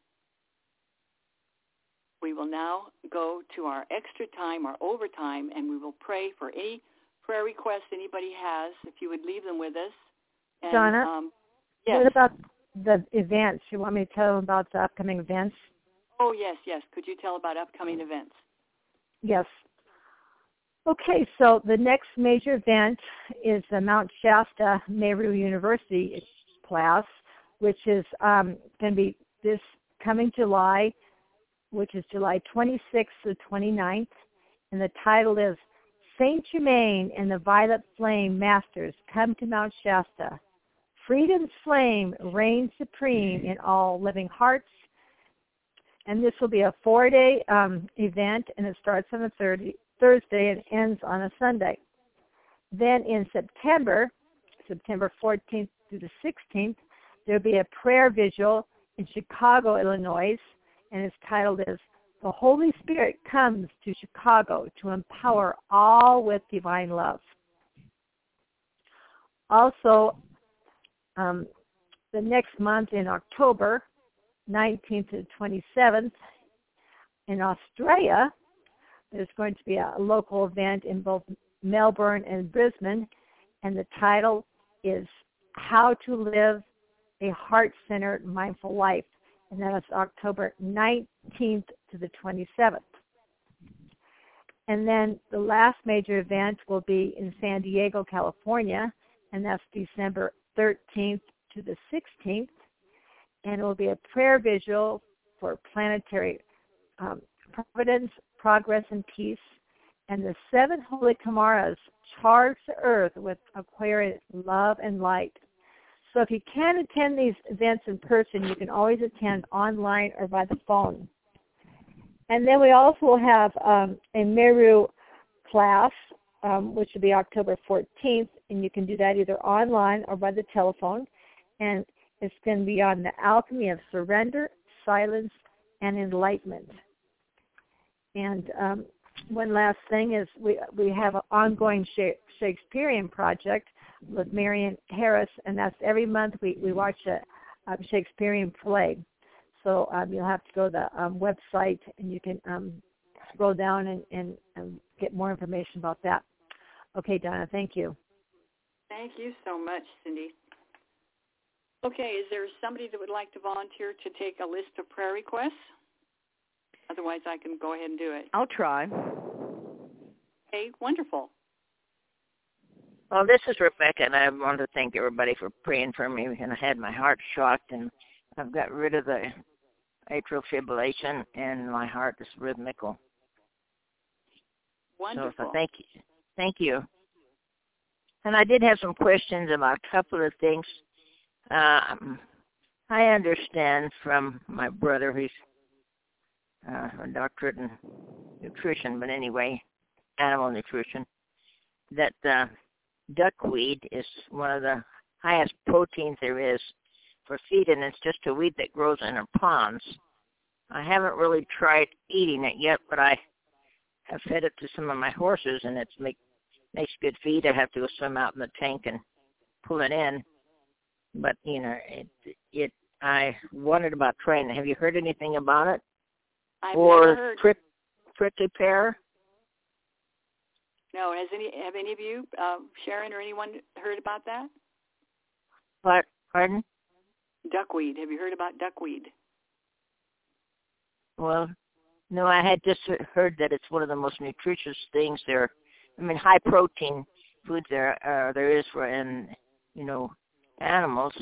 Speaker 2: we will now go to our extra time, our overtime, and we will pray for any prayer requests anybody has, if you would leave them with us. And,
Speaker 7: Donna,
Speaker 2: yes.
Speaker 7: What about the events? You want me to tell them about the upcoming events?
Speaker 2: Oh, yes. Could you tell about upcoming events?
Speaker 7: Yes. Okay, so the next major event is the Mount Shasta Meru University class, which is going to be this coming July, which is July 26th to 29th, and the title is Saint Germain and the Violet Flame Masters come to Mount Shasta. Freedom's flame reigns supreme in all living hearts. And this will be a 4-day event, and it starts on a Thursday and ends on a Sunday. Then in September 14th through the 16th, there'll be a prayer vigil in Chicago, Illinois, and it's titled as The Holy Spirit Comes to Chicago to Empower All with Divine Love. Also, the next month in October, 19th to 27th, in Australia, there's going to be a local event in both Melbourne and Brisbane, and the title is How to Live a Heart-Centered Mindful Life, and that is October 19th to the 27th. And then the last major event will be in San Diego, California, and that's December 13th to the 16th, and it will be a prayer vigil for planetary providence, progress, and peace. And the 7 holy Kumaras charge the earth with Aquarius love and light. So if you can't attend these events in person, you can always attend online or by the phone. And then we also will have a Meru class, which will be October 14th, and you can do that either online or by the telephone. And it's going to be on the alchemy of surrender, silence, and enlightenment. And one last thing is we have an ongoing Shakespearean project with Marian Harris, and that's every month we watch a Shakespearean play. So you'll have to go to the website, and you can scroll down and get more information about that. Okay, Donna, thank you.
Speaker 2: Thank you so much, Cindy. Okay, is there somebody that would like to volunteer to take a list of prayer requests? Otherwise, I can go ahead and do it.
Speaker 1: I'll try.
Speaker 2: Okay, wonderful.
Speaker 9: Well, this is Rebecca, and I want to thank everybody for praying for me. And I had my heart shocked, and I've got rid of the atrial fibrillation, and my heart is rhythmical.
Speaker 2: Wonderful.
Speaker 9: So thank you. Thank you. And I did have some questions about a couple of things. I understand from my brother, who's a doctorate in nutrition, but anyway, animal nutrition, that duckweed is one of the highest proteins there is for feed, and it's just a weed that grows in our ponds. I haven't really tried eating it yet, but I have fed it to some of my horses, and it makes good feed. I have to go swim out in the tank and pull it in. But, you know, I wondered about trying it. Have you heard anything about it?
Speaker 2: I've never heard.
Speaker 9: Prickly pear?
Speaker 2: No. Have any of you, Sharon or anyone, heard about that?
Speaker 9: What? Pardon?
Speaker 2: Duckweed. Have you heard about duckweed?
Speaker 9: Well, no, I had just heard that it's one of the most nutritious things there. I mean, high protein foods there is for animals.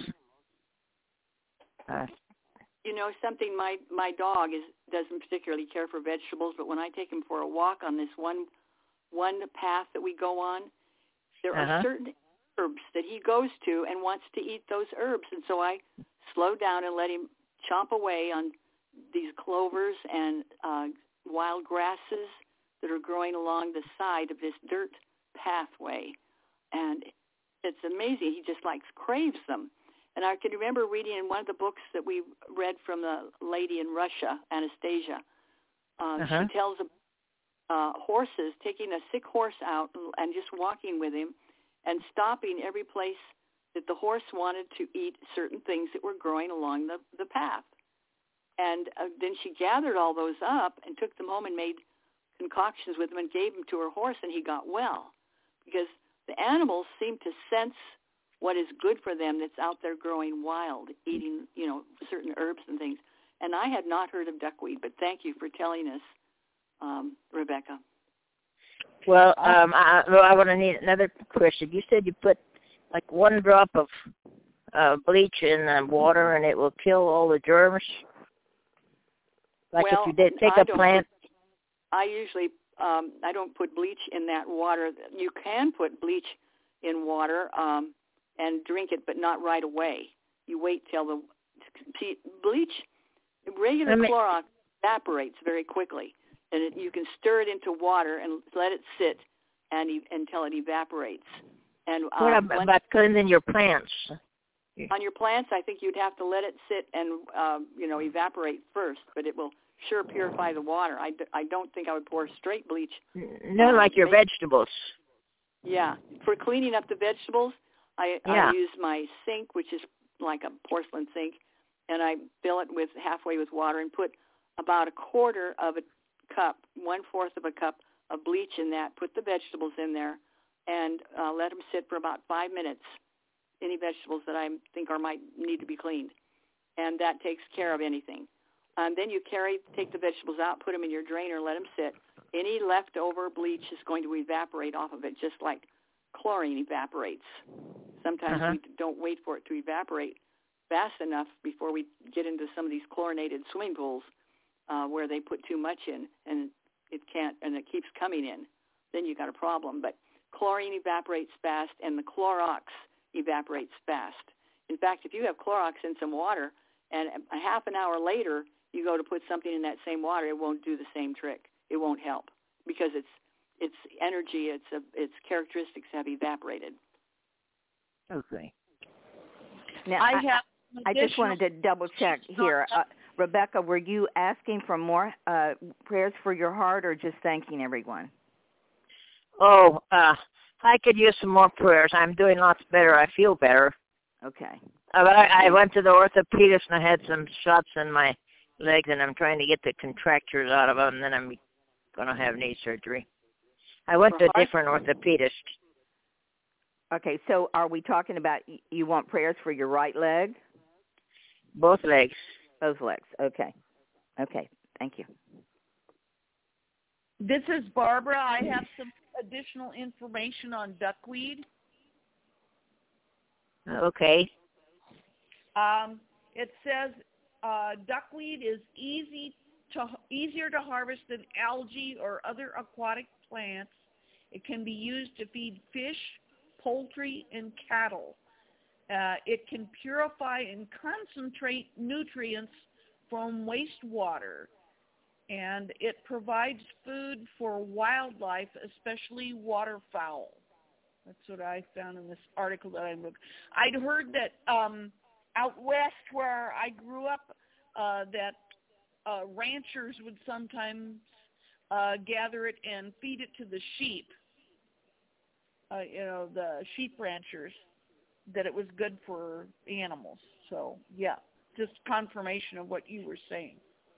Speaker 2: You know something, my dog doesn't particularly care for vegetables, but when I take him for a walk on this one path that we go on, there are certain herbs that he goes to and wants to eat those herbs, and so I slow down and let him chomp away on these clovers and wild grasses that are growing along the side of this dirt pathway, and it's amazing. He just craves them. And I can remember reading in one of the books that we read from the lady in Russia, Anastasia. She tells horses, taking a sick horse out and just walking with him and stopping every place that the horse wanted to eat certain things that were growing along the path. And then she gathered all those up and took them home and made concoctions with them and gave them to her horse, and he got well. Because the animals seem to sense what is good for them that's out there growing wild, eating, certain herbs and things. And I had not heard of duckweed, but thank you for telling us, Rebecca.
Speaker 9: Well, I want to need another question. You said you put 1 drop of bleach in water and it will kill all the germs? If you did take a plant?
Speaker 2: I usually I don't put bleach in that water. You can put bleach in water and drink it, but not right away. You wait till bleach, regular Clorox evaporates very quickly, and you can stir it into water and let it sit until it evaporates. And
Speaker 9: what about cleansing your plants?
Speaker 2: On your plants, I think you'd have to let it sit and evaporate first, but it will sure purify the water. I don't think I would pour straight bleach.
Speaker 9: No, like your vegetables.
Speaker 2: Yeah, for cleaning up the vegetables, I use my sink, which is like a porcelain sink, and I fill it with halfway with water and put about a quarter of a cup, 1/4 of a cup of bleach in that. Put the vegetables in there and let them sit for about 5 minutes. Any vegetables that I think might need to be cleaned, and that takes care of anything. Then you take the vegetables out, put them in your drainer, let them sit. Any leftover bleach is going to evaporate off of it, just like chlorine evaporates. Sometimes we don't wait for it to evaporate fast enough before we get into some of these chlorinated swimming pools where they put too much in, and it can't, and it keeps coming in. Then you got a problem. But chlorine evaporates fast, and the Clorox evaporates fast. In fact, if you have Clorox in some water, and a half an hour later you go to put something in that same water, it won't do the same trick. It won't help because its energy, its characteristics have evaporated.
Speaker 9: Okay.
Speaker 1: Now, I just wanted to double check here. Rebecca, were you asking for more prayers for your heart or just thanking everyone?
Speaker 9: Oh, I could use some more prayers. I'm doing lots better. I feel better.
Speaker 1: Okay.
Speaker 9: But I went to the orthopedist and I had some shots in my legs, and I'm trying to get the contractures out of them, and then I'm going to have knee surgery. I went to a different orthopedist.
Speaker 1: Okay, so are we talking about you want prayers for your right leg?
Speaker 9: Both legs.
Speaker 1: Both legs, okay. Okay, thank you.
Speaker 4: This is Barbara. I have some additional information on duckweed.
Speaker 9: Okay.
Speaker 4: It says duckweed is easier to harvest than algae or other aquatic plants. It can be used to feed fish, poultry, and cattle. It can purify and concentrate nutrients from wastewater, and it provides food for wildlife, especially waterfowl. That's what I found in this article that I looked. I'd heard that out west where I grew up, that ranchers would sometimes gather it and feed it to the sheep. The sheep ranchers, that it was good for animals. So, yeah, just confirmation of what you were saying.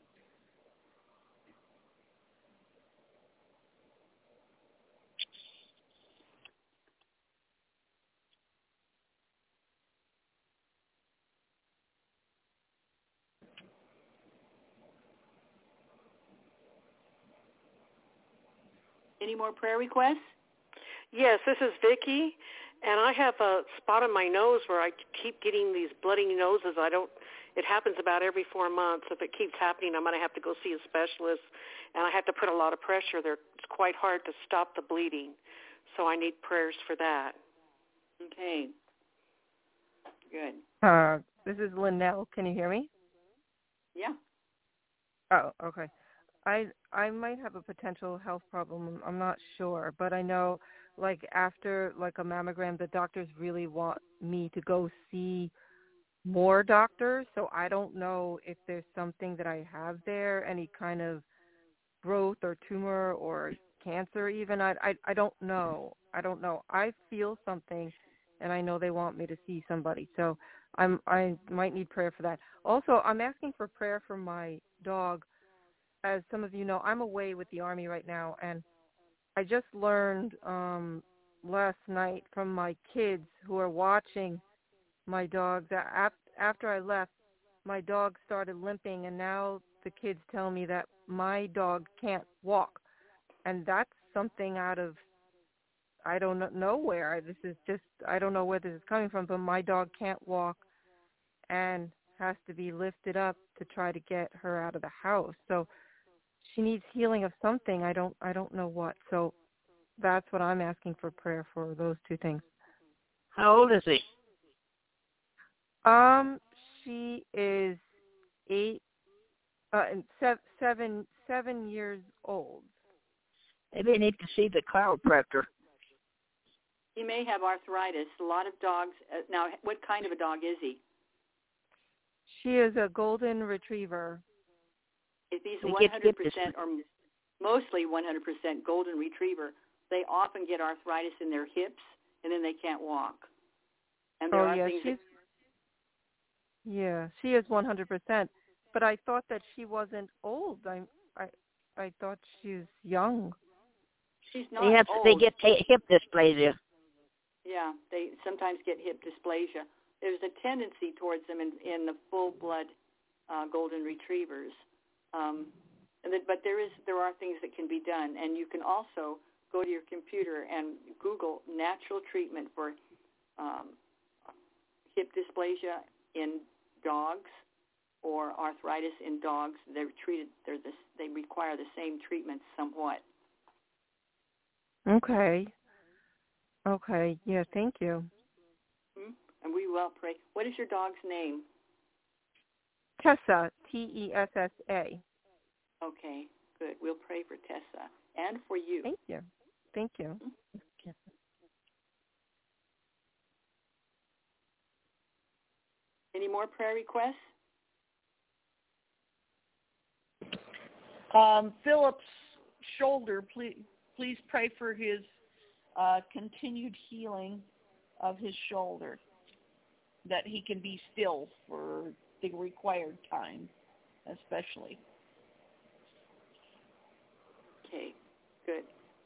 Speaker 2: Any more prayer requests?
Speaker 8: Yes, this is Vicki, and I have a spot on my nose where I keep getting these bloody noses. It happens about every 4 months. If it keeps happening, I'm going to have to go see a specialist, and I have to put a lot of pressure there. It's quite hard to stop the bleeding, so I need prayers for that.
Speaker 2: Okay. Good.
Speaker 10: This is Linnell. Can you hear me?
Speaker 2: Yeah.
Speaker 10: Oh, okay. I might have a potential health problem. I'm not sure, but I know, like, after, like, a mammogram, the doctors really want me to go see more doctors, so I don't know if there's something that I have there, any kind of growth or tumor or cancer even. I don't know. I feel something, and I know they want me to see somebody, so I might need prayer for that. Also, I'm asking for prayer for my dog. As some of you know, I'm away with the Army right now, and I just learned last night from my kids who are watching my dog that after I left, my dog started limping, and now the kids tell me that my dog can't walk. And that's something out of, I don't know where. This is just, I don't know where this is coming from, but my dog can't walk and has to be lifted up to try to get her out of the house. So she needs healing of something. I don't know what. So that's what I'm asking for prayer for, those two things.
Speaker 9: How old is he?
Speaker 10: She is 7 years old.
Speaker 9: Maybe I need to see the chiropractor.
Speaker 2: He may have arthritis. A lot of dogs. Now, what kind of a dog is he?
Speaker 10: She is a golden retriever.
Speaker 2: If he's 100% or mostly 100% golden retriever, they often get arthritis in their hips, and then they can't walk. And there are things.
Speaker 10: She is 100%. But I thought that she wasn't old. I thought she was young.
Speaker 2: She's not old.
Speaker 9: They get hip dysplasia.
Speaker 2: Yeah, they sometimes get hip dysplasia. There's a tendency towards them in the full-blood golden retrievers. But there are things that can be done. And you can also go to your computer and Google natural treatment for hip dysplasia in dogs or arthritis in dogs. They require the same treatment somewhat.
Speaker 10: Okay. Yeah, thank you.
Speaker 2: And we will pray. What is your dog's name?
Speaker 10: Tessa, Tessa.
Speaker 2: Okay, good. We'll pray for Tessa and for you.
Speaker 10: Thank you.
Speaker 2: Any more prayer requests?
Speaker 4: Philip's shoulder, please pray for his continued healing of his shoulder, that he can be still for the required time, especially.
Speaker 2: Okay, good.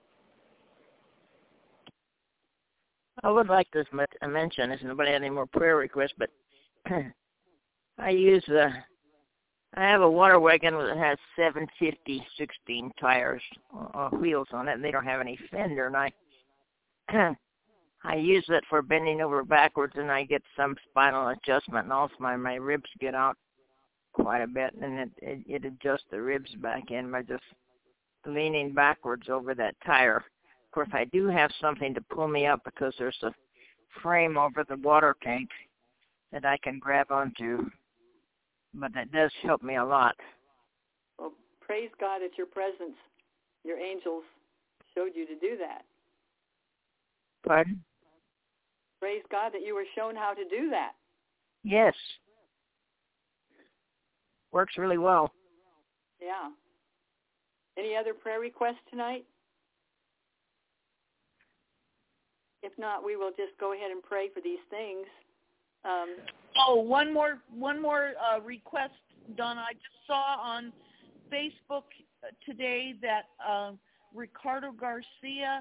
Speaker 9: I would like to mention, if nobody had any more prayer requests, but I have a water wagon that has 750 16 tires, wheels on it, and they don't have any fender, and I use it for bending over backwards, and I get some spinal adjustment, and also my ribs get out quite a bit, and it adjusts the ribs back in by just leaning backwards over that tire. Of course, I do have something to pull me up because there's a frame over the water tank that I can grab onto, but that does help me a lot.
Speaker 2: Well, praise God at your presence. Your angels showed you to do that.
Speaker 9: Pardon?
Speaker 2: Praise God that you were shown how to do that.
Speaker 9: Yes. Works really well.
Speaker 2: Yeah. Any other prayer requests tonight? If not, we will just go ahead and pray for these things.
Speaker 4: One more request, Donna. I just saw on Facebook today that Ricardo Garcia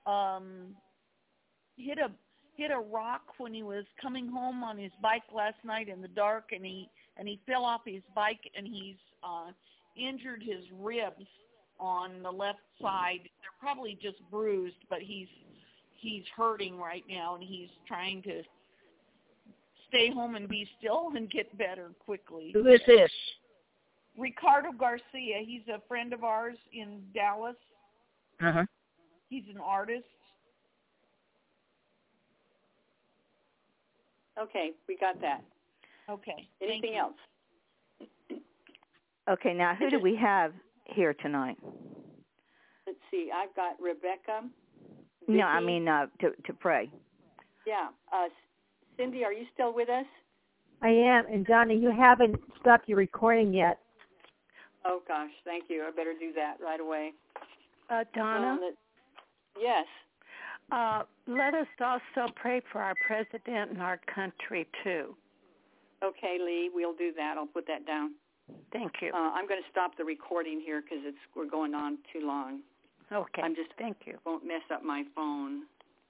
Speaker 4: hit a rock when he was coming home on his bike last night in the dark, and he fell off his bike, and he's injured his ribs on the left side. They're probably just bruised, but he's hurting right now, and he's trying to stay home and be still and get better quickly.
Speaker 9: Who is this?
Speaker 4: Ricardo Garcia. He's a friend of ours in Dallas.
Speaker 9: Uh-huh.
Speaker 4: He's an artist.
Speaker 2: Okay, we got that.
Speaker 4: Okay.
Speaker 2: Anything else?
Speaker 1: Okay, now who do we have here tonight?
Speaker 2: Let's see. I've got Rebecca. Vicky.
Speaker 1: No, I mean to pray.
Speaker 2: Yeah. Cindy, are you still with us?
Speaker 7: I am. And Donna, you haven't stopped your recording yet.
Speaker 2: Oh, gosh. Thank you. I better do that right away.
Speaker 11: Donna?
Speaker 2: Yes.
Speaker 11: Let us also pray for our president and our country, too.
Speaker 2: Okay, Lee, we'll do that. I'll put that down.
Speaker 11: Thank you.
Speaker 2: I'm going to stop the recording here because we're going on too long.
Speaker 11: Okay.
Speaker 2: Thank you. Won't mess up my phone.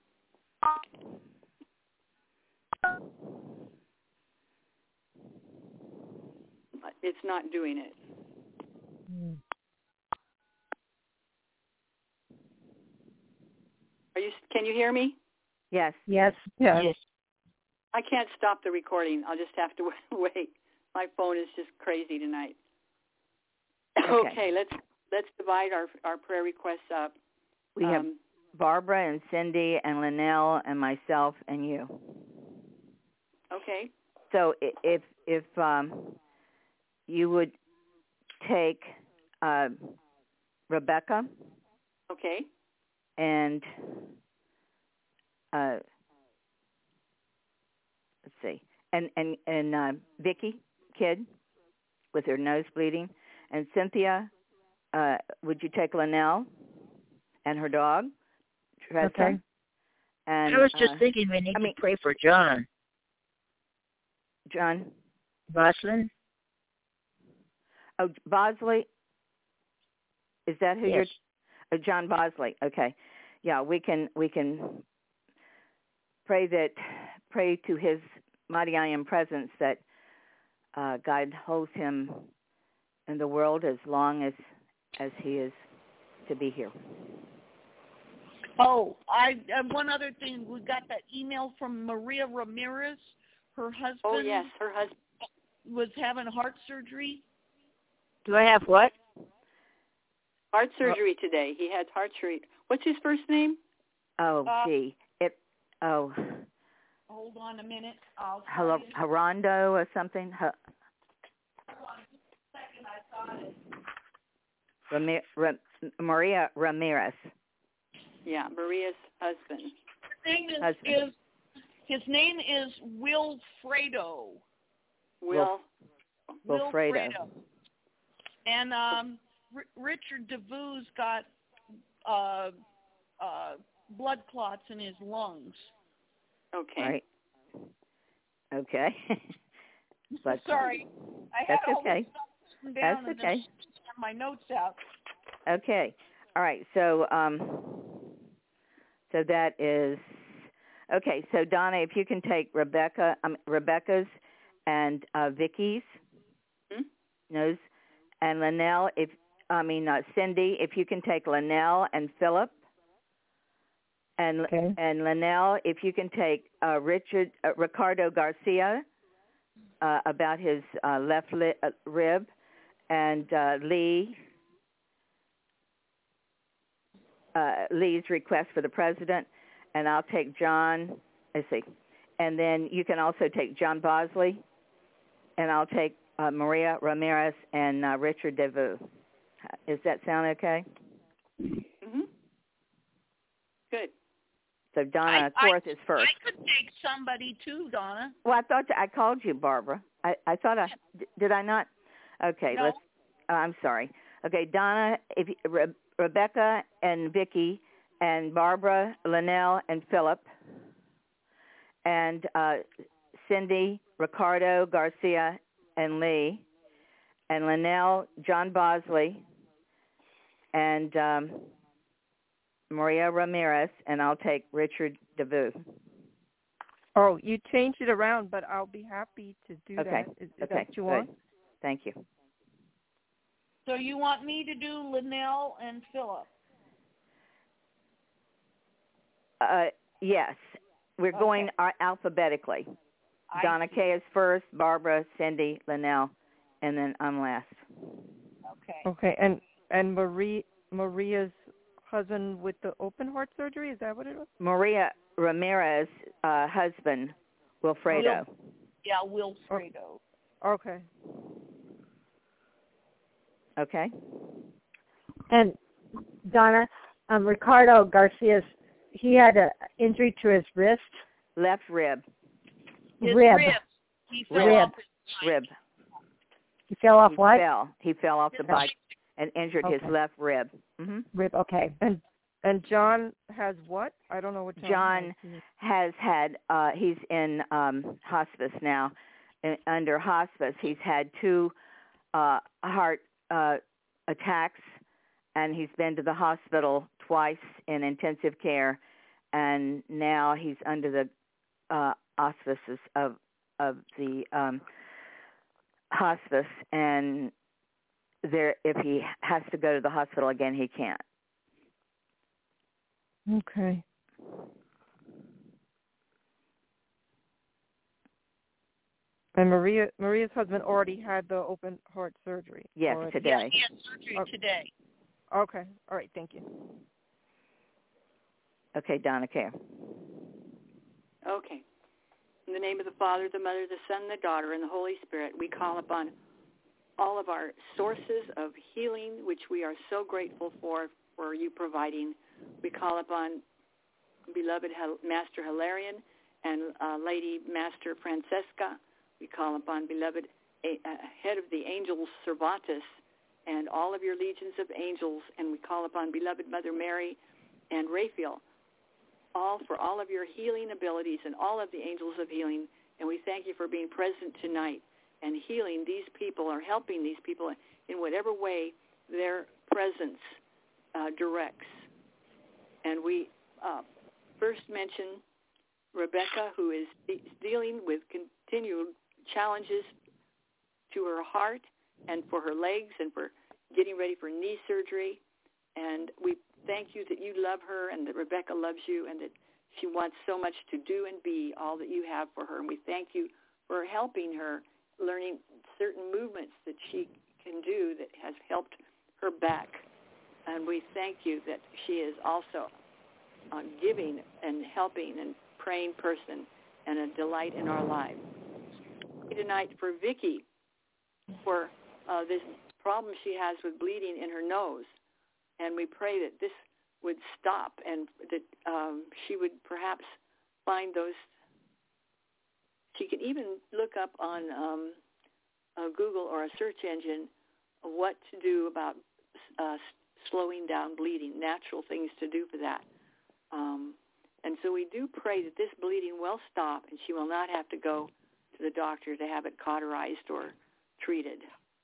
Speaker 2: It's not doing it. Can you hear me?
Speaker 1: Yes.
Speaker 7: Yes.
Speaker 2: I can't stop the recording. I'll just have to wait. My phone is just crazy tonight. Okay, let's divide our prayer requests up.
Speaker 1: We have Barbara and Cindy and Linnell and myself and you.
Speaker 2: Okay.
Speaker 1: So if you would take Rebecca.
Speaker 2: Okay.
Speaker 1: And let's see, and Vicky Kidd with her nose bleeding, and Cynthia. Would you take Linnell and her dog, Tressa?
Speaker 9: Okay.
Speaker 1: And
Speaker 9: I was just thinking we need to pray for John.
Speaker 1: John
Speaker 9: Boslin.
Speaker 1: Oh, Bosley. Is that who
Speaker 9: yes.
Speaker 1: you're? John Bosley. Okay. Yeah, we can pray to his mighty I am presence that God holds him in the world as long as he is to be here.
Speaker 4: Oh, one other thing. We got that email from Maria Ramirez. Her husband.
Speaker 2: Oh yes, her husband
Speaker 4: was having heart surgery.
Speaker 9: Do I have what?
Speaker 2: Heart surgery today. He had heart surgery. What's his first name?
Speaker 1: Oh, gee.
Speaker 4: Hold on a minute.
Speaker 1: Harondo or something? Maria Ramirez.
Speaker 2: Yeah, Maria's husband.
Speaker 4: His name is Wilfredo.
Speaker 1: Wilfredo.
Speaker 4: And Richard DeVue's got blood clots in his lungs.
Speaker 2: Okay.
Speaker 1: Right. Okay. But
Speaker 4: sorry, I
Speaker 1: that's
Speaker 4: had all
Speaker 1: okay.
Speaker 4: this stuff down
Speaker 1: That's okay.
Speaker 4: And my notes out.
Speaker 1: Okay. All right. So so that is okay. So Donna, if you can take Rebecca's and Vicky's nose, and Linnell, Cindy, if you can take Linnell and Philip, and Linnell, if you can take Ricardo Garcia about his left rib, and Lee's request for the president, and I'll take John. Let's see, and then you can also take John Bosley, and I'll take Maria Ramirez and Richard DeVue. Does that sound okay?
Speaker 2: Mm-hmm. Good.
Speaker 1: So Donna Korth is first.
Speaker 4: I could take somebody too, Donna.
Speaker 1: Well, I thought I called you, Barbara. I thought did I not? Okay,
Speaker 4: no.
Speaker 1: I'm sorry. Okay, Donna, Rebecca and Vicky and Barbara, Linnell and Philip, and Cindy, Ricardo Garcia and Lee, and Linnell, John Bosley, and Maria Ramirez, and I'll take Richard DeVue.
Speaker 10: Oh, you changed it around, but I'll be happy to do that. Is that what you want?
Speaker 1: Thank you.
Speaker 4: So you want me to do Linnell and Philip?
Speaker 1: Yes. We're going alphabetically. Donna Kay is first, Barbara, Cindy, Linnell, and then I'm last.
Speaker 10: Okay. And Maria's husband with the open heart surgery, is that what it was?
Speaker 1: Maria Ramirez, husband, Wilfredo.
Speaker 4: Wilfredo.
Speaker 10: Okay.
Speaker 1: Okay.
Speaker 7: And Donna, Ricardo Garcia's, he had an injury to his wrist.
Speaker 1: Left rib.
Speaker 7: Rib.
Speaker 4: He fell off his bike.
Speaker 1: Rib.
Speaker 7: He fell off what?
Speaker 1: He fell off the bike and injured his left rib. Mm-hmm.
Speaker 7: Rib, okay.
Speaker 10: And John has what? I don't know what
Speaker 1: John has had. He's in hospice now. Under hospice, he's had 2 heart attacks, and he's been to the hospital twice in intensive care, and now he's under the auspices of the hospice, and if he has to go to the hospital again, he can't.
Speaker 10: Okay. And Maria's husband already had the open heart surgery.
Speaker 1: Yes, today.
Speaker 4: He had surgery today.
Speaker 10: Okay. All right. Thank you.
Speaker 1: Okay, Donna Care.
Speaker 2: Okay. In the name of the Father, the Mother, the Son, the Daughter, and the Holy Spirit, we call upon all of our sources of healing, which we are so grateful for you providing. We call upon beloved Master Hilarion and Lady Master Francesca. We call upon beloved head of the angels, Servatus, and all of your legions of angels. And we call upon beloved Mother Mary and Raphael, all for all of your healing abilities and all of the angels of healing. And we thank you for being present tonight and healing these people or helping these people in whatever way their presence directs. And we first mention Rebecca, who is dealing with continued challenges to her heart and for her legs and for getting ready for knee surgery. And we thank you that you love her and that Rebecca loves you and that she wants so much to do and be all that you have for her. And we thank you for helping her learning certain movements that she can do that has helped her back. And we thank you that she is also a giving and helping and praying person and a delight in our lives. Tonight for Vicki, for this problem she has with bleeding in her nose. And we pray that this would stop and that she would perhaps find those. She can even look up on Google or a search engine what to do about slowing down bleeding, natural things to do for that. And so we do pray that this bleeding will stop and she will not have to go to the doctor to have it cauterized or treated.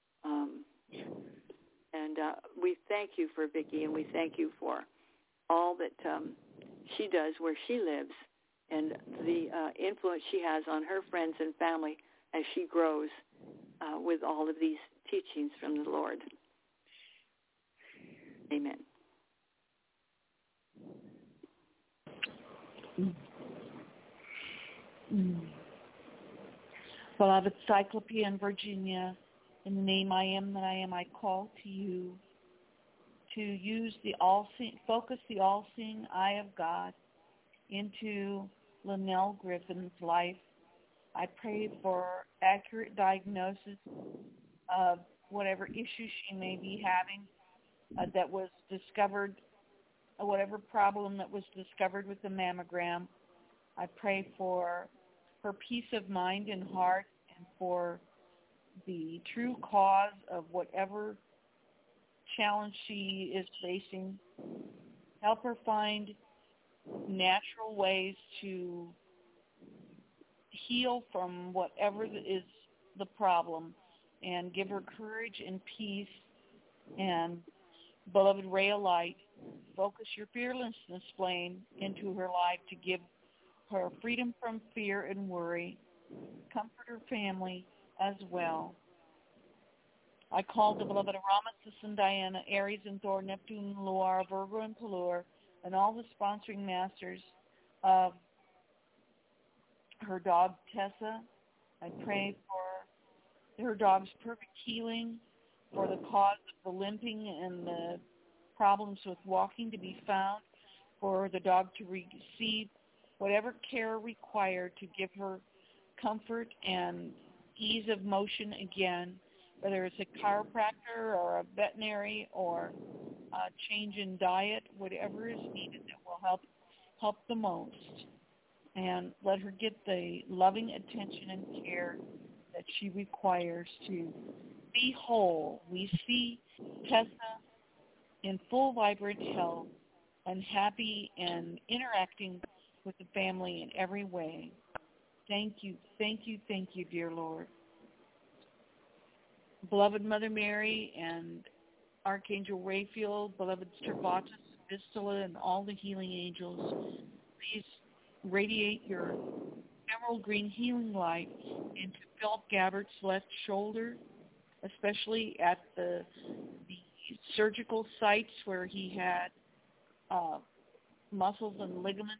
Speaker 2: And we thank you for Vicki, and we thank you for all that she does where she lives and the influence she has on her friends and family as she grows with all of these teachings from the Lord. Amen.
Speaker 4: Beloved Cyclopean in Virginia, in the name I am that I am, I call to you to use focus the all-seeing eye of God into Linnell Griffin's life. I pray for accurate diagnosis of whatever issue she may be having that was discovered, whatever problem that was discovered with the mammogram. I pray for her peace of mind and heart and for the true cause of whatever challenge she is facing. Help her find natural ways to heal from whatever is the problem and give her courage and peace. And beloved ray of light, focus your fearlessness flame into her life to give her freedom from fear and worry. Comfort her family as well. I call the beloved Aramis and Diana, Aries and Thor, Neptune, Loire, Virgo and Pelur, and all the sponsoring masters of her dog Tessa. I pray for her dog's perfect healing, for the cause of the limping and the problems with walking to be found, for the dog to receive whatever care required to give her comfort and ease of motion again, whether it's a chiropractor or a veterinary or a change in diet, whatever is needed that will help the most. And let her get the loving attention and care that she requires to be whole. We see Tessa in full vibrant health and happy and interacting with the family in every way. Thank you, dear Lord. Beloved Mother Mary and Archangel Raphael, beloved Servatus, Vistula, and all the healing angels, please radiate your emerald green healing light into Philip Gabbard's left shoulder, especially at the surgical sites where he had muscles and ligaments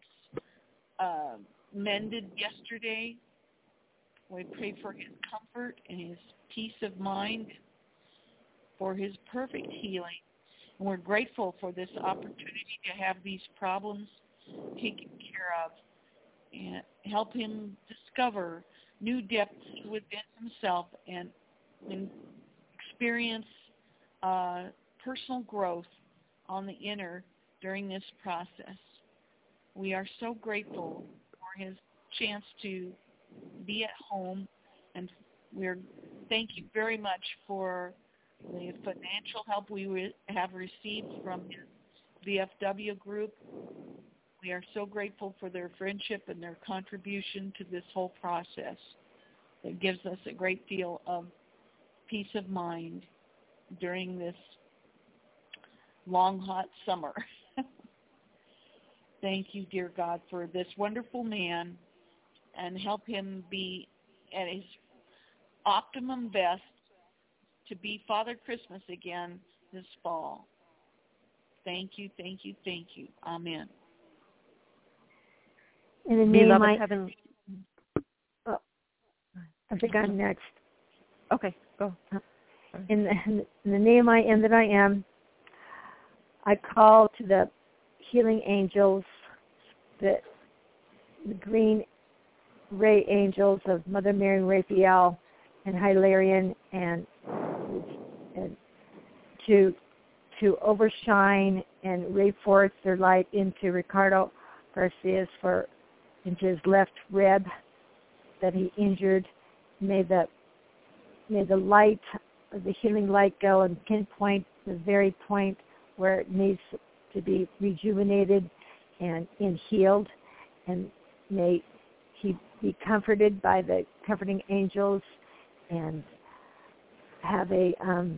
Speaker 4: mended yesterday. We pray for his comfort and his peace of mind, for his perfect healing, And we're grateful for this opportunity to have these problems taken care of and help him discover new depths within himself and experience personal growth on the inner during this process. We are so grateful for his chance to be at home, and thank you very much for the financial help we have received from his VFW group. We are so grateful for their friendship and their contribution to this whole process. It gives us a great deal of peace of mind during this long, hot summer. Thank you, dear God, for this wonderful man, and help him be at his optimum best to be Father Christmas again this fall. Thank you, thank you, thank you. Amen.
Speaker 7: In the name of heaven. Oh, I think I'm next.
Speaker 10: Okay, go.
Speaker 7: In the name I am that I am, I call to the healing angels, the green ray angels of Mother Mary and Raphael and Hilarion, and to overshine and ray forth their light into Ricardo Garcia's into his left rib that he injured. May the light, the healing light, go and pinpoint the very point where it needs to be rejuvenated and healed, and may he be comforted by the comforting angels and have a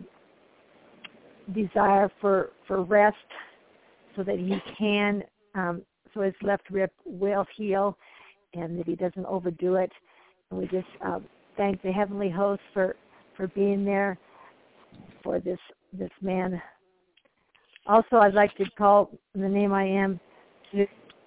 Speaker 7: desire for rest, so that he can, so his left rib will heal, and that he doesn't overdo it. And we just thank the heavenly host for being there for this man. Also, I'd like to call in the name I am to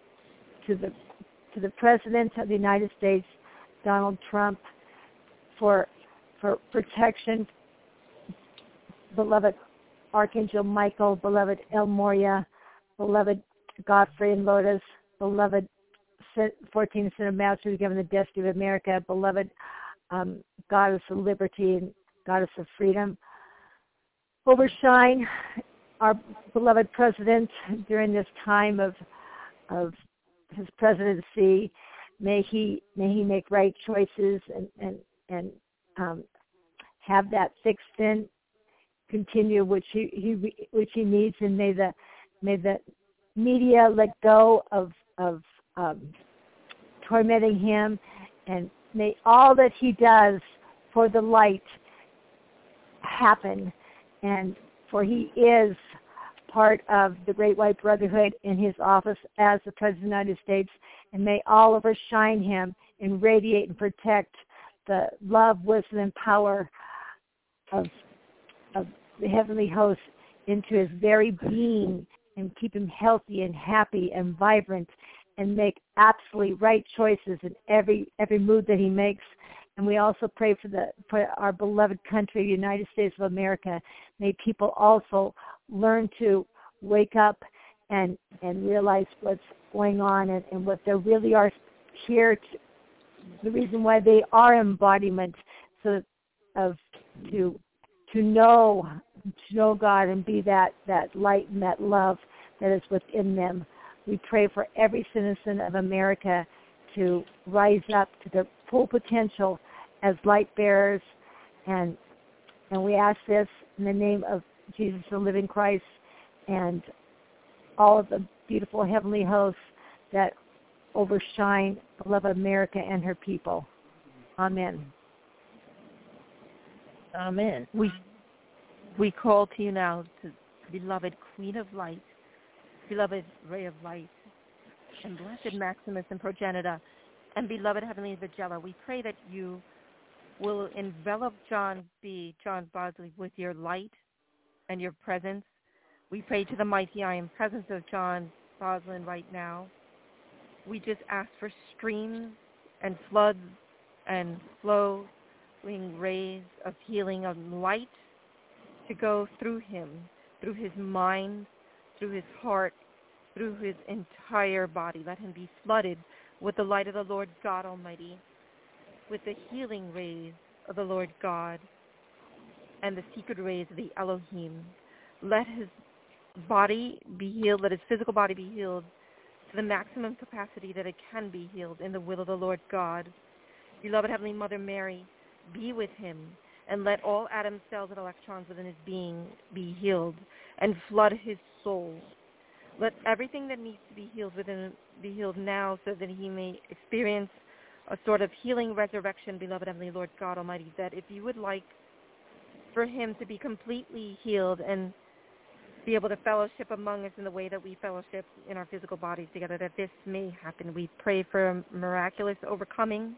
Speaker 7: the President of the United States, Donald Trump, for protection, beloved Archangel Michael, beloved El Moria, beloved Godfrey and Lotus, beloved 14th Sin of Master, given the destiny of America, beloved Goddess of Liberty and Goddess of Freedom. Overshine our beloved President during this time of his presidency. May he make right choices and have that thick skin continue, which he needs, and may the media let go of tormenting him, and may all that he does for the light happen, and for he is part of the Great White Brotherhood in his office as the President of the United States, and may all overshine him and radiate and protect the love, wisdom, and power of the heavenly host into his very being, and keep him healthy and happy and vibrant, and make absolutely right choices in every move that he makes. And we also pray for our beloved country, the United States of America. May people also learn to wake up and realize what's going on, and what they really are here to, the reason why they are embodiment, to know God and be that light and that love that is within them. We pray for every citizen of America to rise up to their full potential as light bearers, and we ask this in the name of Jesus, the living Christ, and all of the beautiful heavenly hosts that overshine the love of America and her people. Amen.
Speaker 10: Amen. We call to you now, to beloved Queen of Light, beloved Ray of Light, and blessed Maximus and Progenitor, and beloved Heavenly Vigilla. We pray that you will envelop John Bosley with your light and your presence. We pray to the mighty I am presence of John Bosley right now. We just ask for streams and floods and flowing rays of healing of light to go through him, through his mind, through his heart, through his entire body. Let him be flooded with the light of the Lord God Almighty, with the healing rays of the Lord God and the secret rays of the Elohim. Let his body be healed. Let his physical body be healed to the maximum capacity that it can be healed in the will of the Lord God. Beloved Heavenly Mother Mary, be with him, and let all atom cells and electrons within his being be healed, and flood his soul. Let everything that needs to be healed within be healed now, so that he may experience a sort of healing resurrection, beloved Heavenly Lord God Almighty, that if you would like for him to be completely healed and be able to fellowship among us in the way that we fellowship in our physical bodies together, that this may happen. We pray for a miraculous overcoming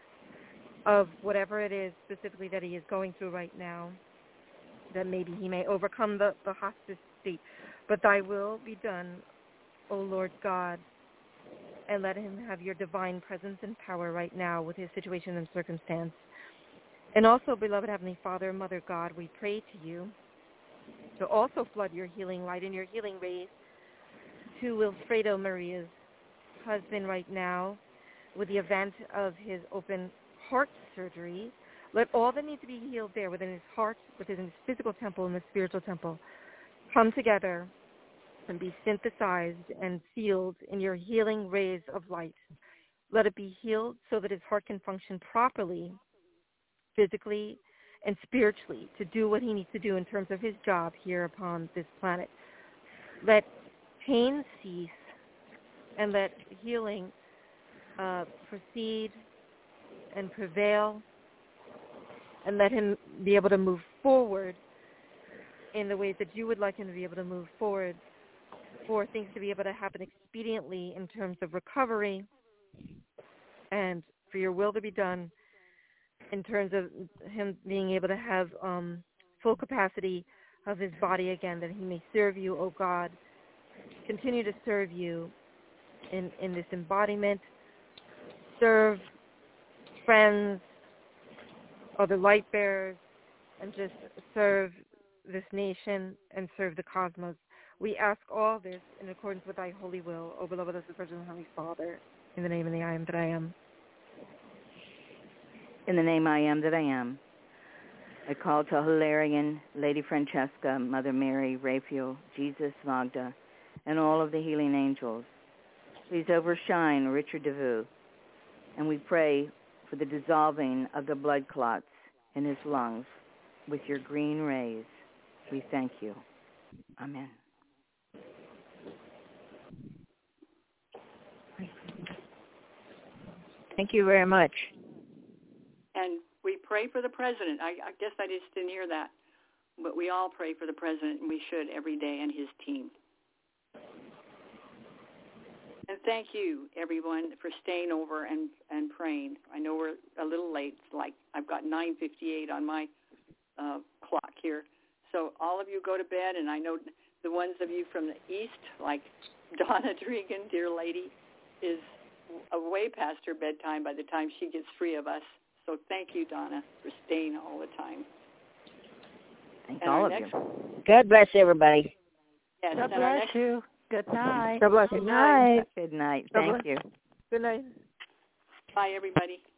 Speaker 10: of whatever it is specifically that he is going through right now, that maybe he may overcome the hospice state. But thy will be done, O Lord God, and let him have your divine presence and power right now with his situation and circumstance. And also, beloved Heavenly Father, Mother God, we pray to you to also flood your healing light and your healing rays to Wilfredo Maria's husband right now with the event of his open heart surgery. Let all that needs to be healed there within his heart, within his physical temple and the spiritual temple, come together and be synthesized and sealed in your healing rays of light. Let it be healed so that his heart can function properly, physically and spiritually, to do what he needs to do in terms of his job here upon this planet. Let pain cease and let healing proceed and prevail, and let him be able to move forward in the ways that you would like him to be able to move forward, for things to be able to happen expediently in terms of recovery, and for your will to be done in terms of him being able to have full capacity of his body again, that he may serve you, O God, continue to serve you in this embodiment, serve friends, other light bearers, and just serve this nation and serve the cosmos. We ask all this in accordance with thy holy will, O beloved of the Virgin Holy Father, in the name of the I am that I am.
Speaker 1: In the name I am that I am. I call to Hilarion, Lady Francesca, Mother Mary, Raphael, Jesus, Magda, and all of the healing angels. Please overshine Richard DeVue. And we pray for the dissolving of the blood clots in his lungs with your green rays. We thank you. Amen.
Speaker 9: Thank you very much.
Speaker 2: And we pray for the president. I guess I just didn't hear that. But we all pray for the president, and we should every day, and his team. And thank you, everyone, for staying over and praying. I know we're a little late. It's like I've got 9:58 on my clock here. So all of you go to bed, and I know the ones of you from the east, like Donna Dregan, dear lady, is way past her bedtime by the time she gets free of us. So thank you, Donna, for staying all the time.
Speaker 1: Thank all of you.
Speaker 9: God bless everybody.
Speaker 2: Yes,
Speaker 11: God bless you. Good night.
Speaker 9: God bless.
Speaker 1: Good night. Good night. Thank you.
Speaker 10: Good night.
Speaker 2: Bye, everybody.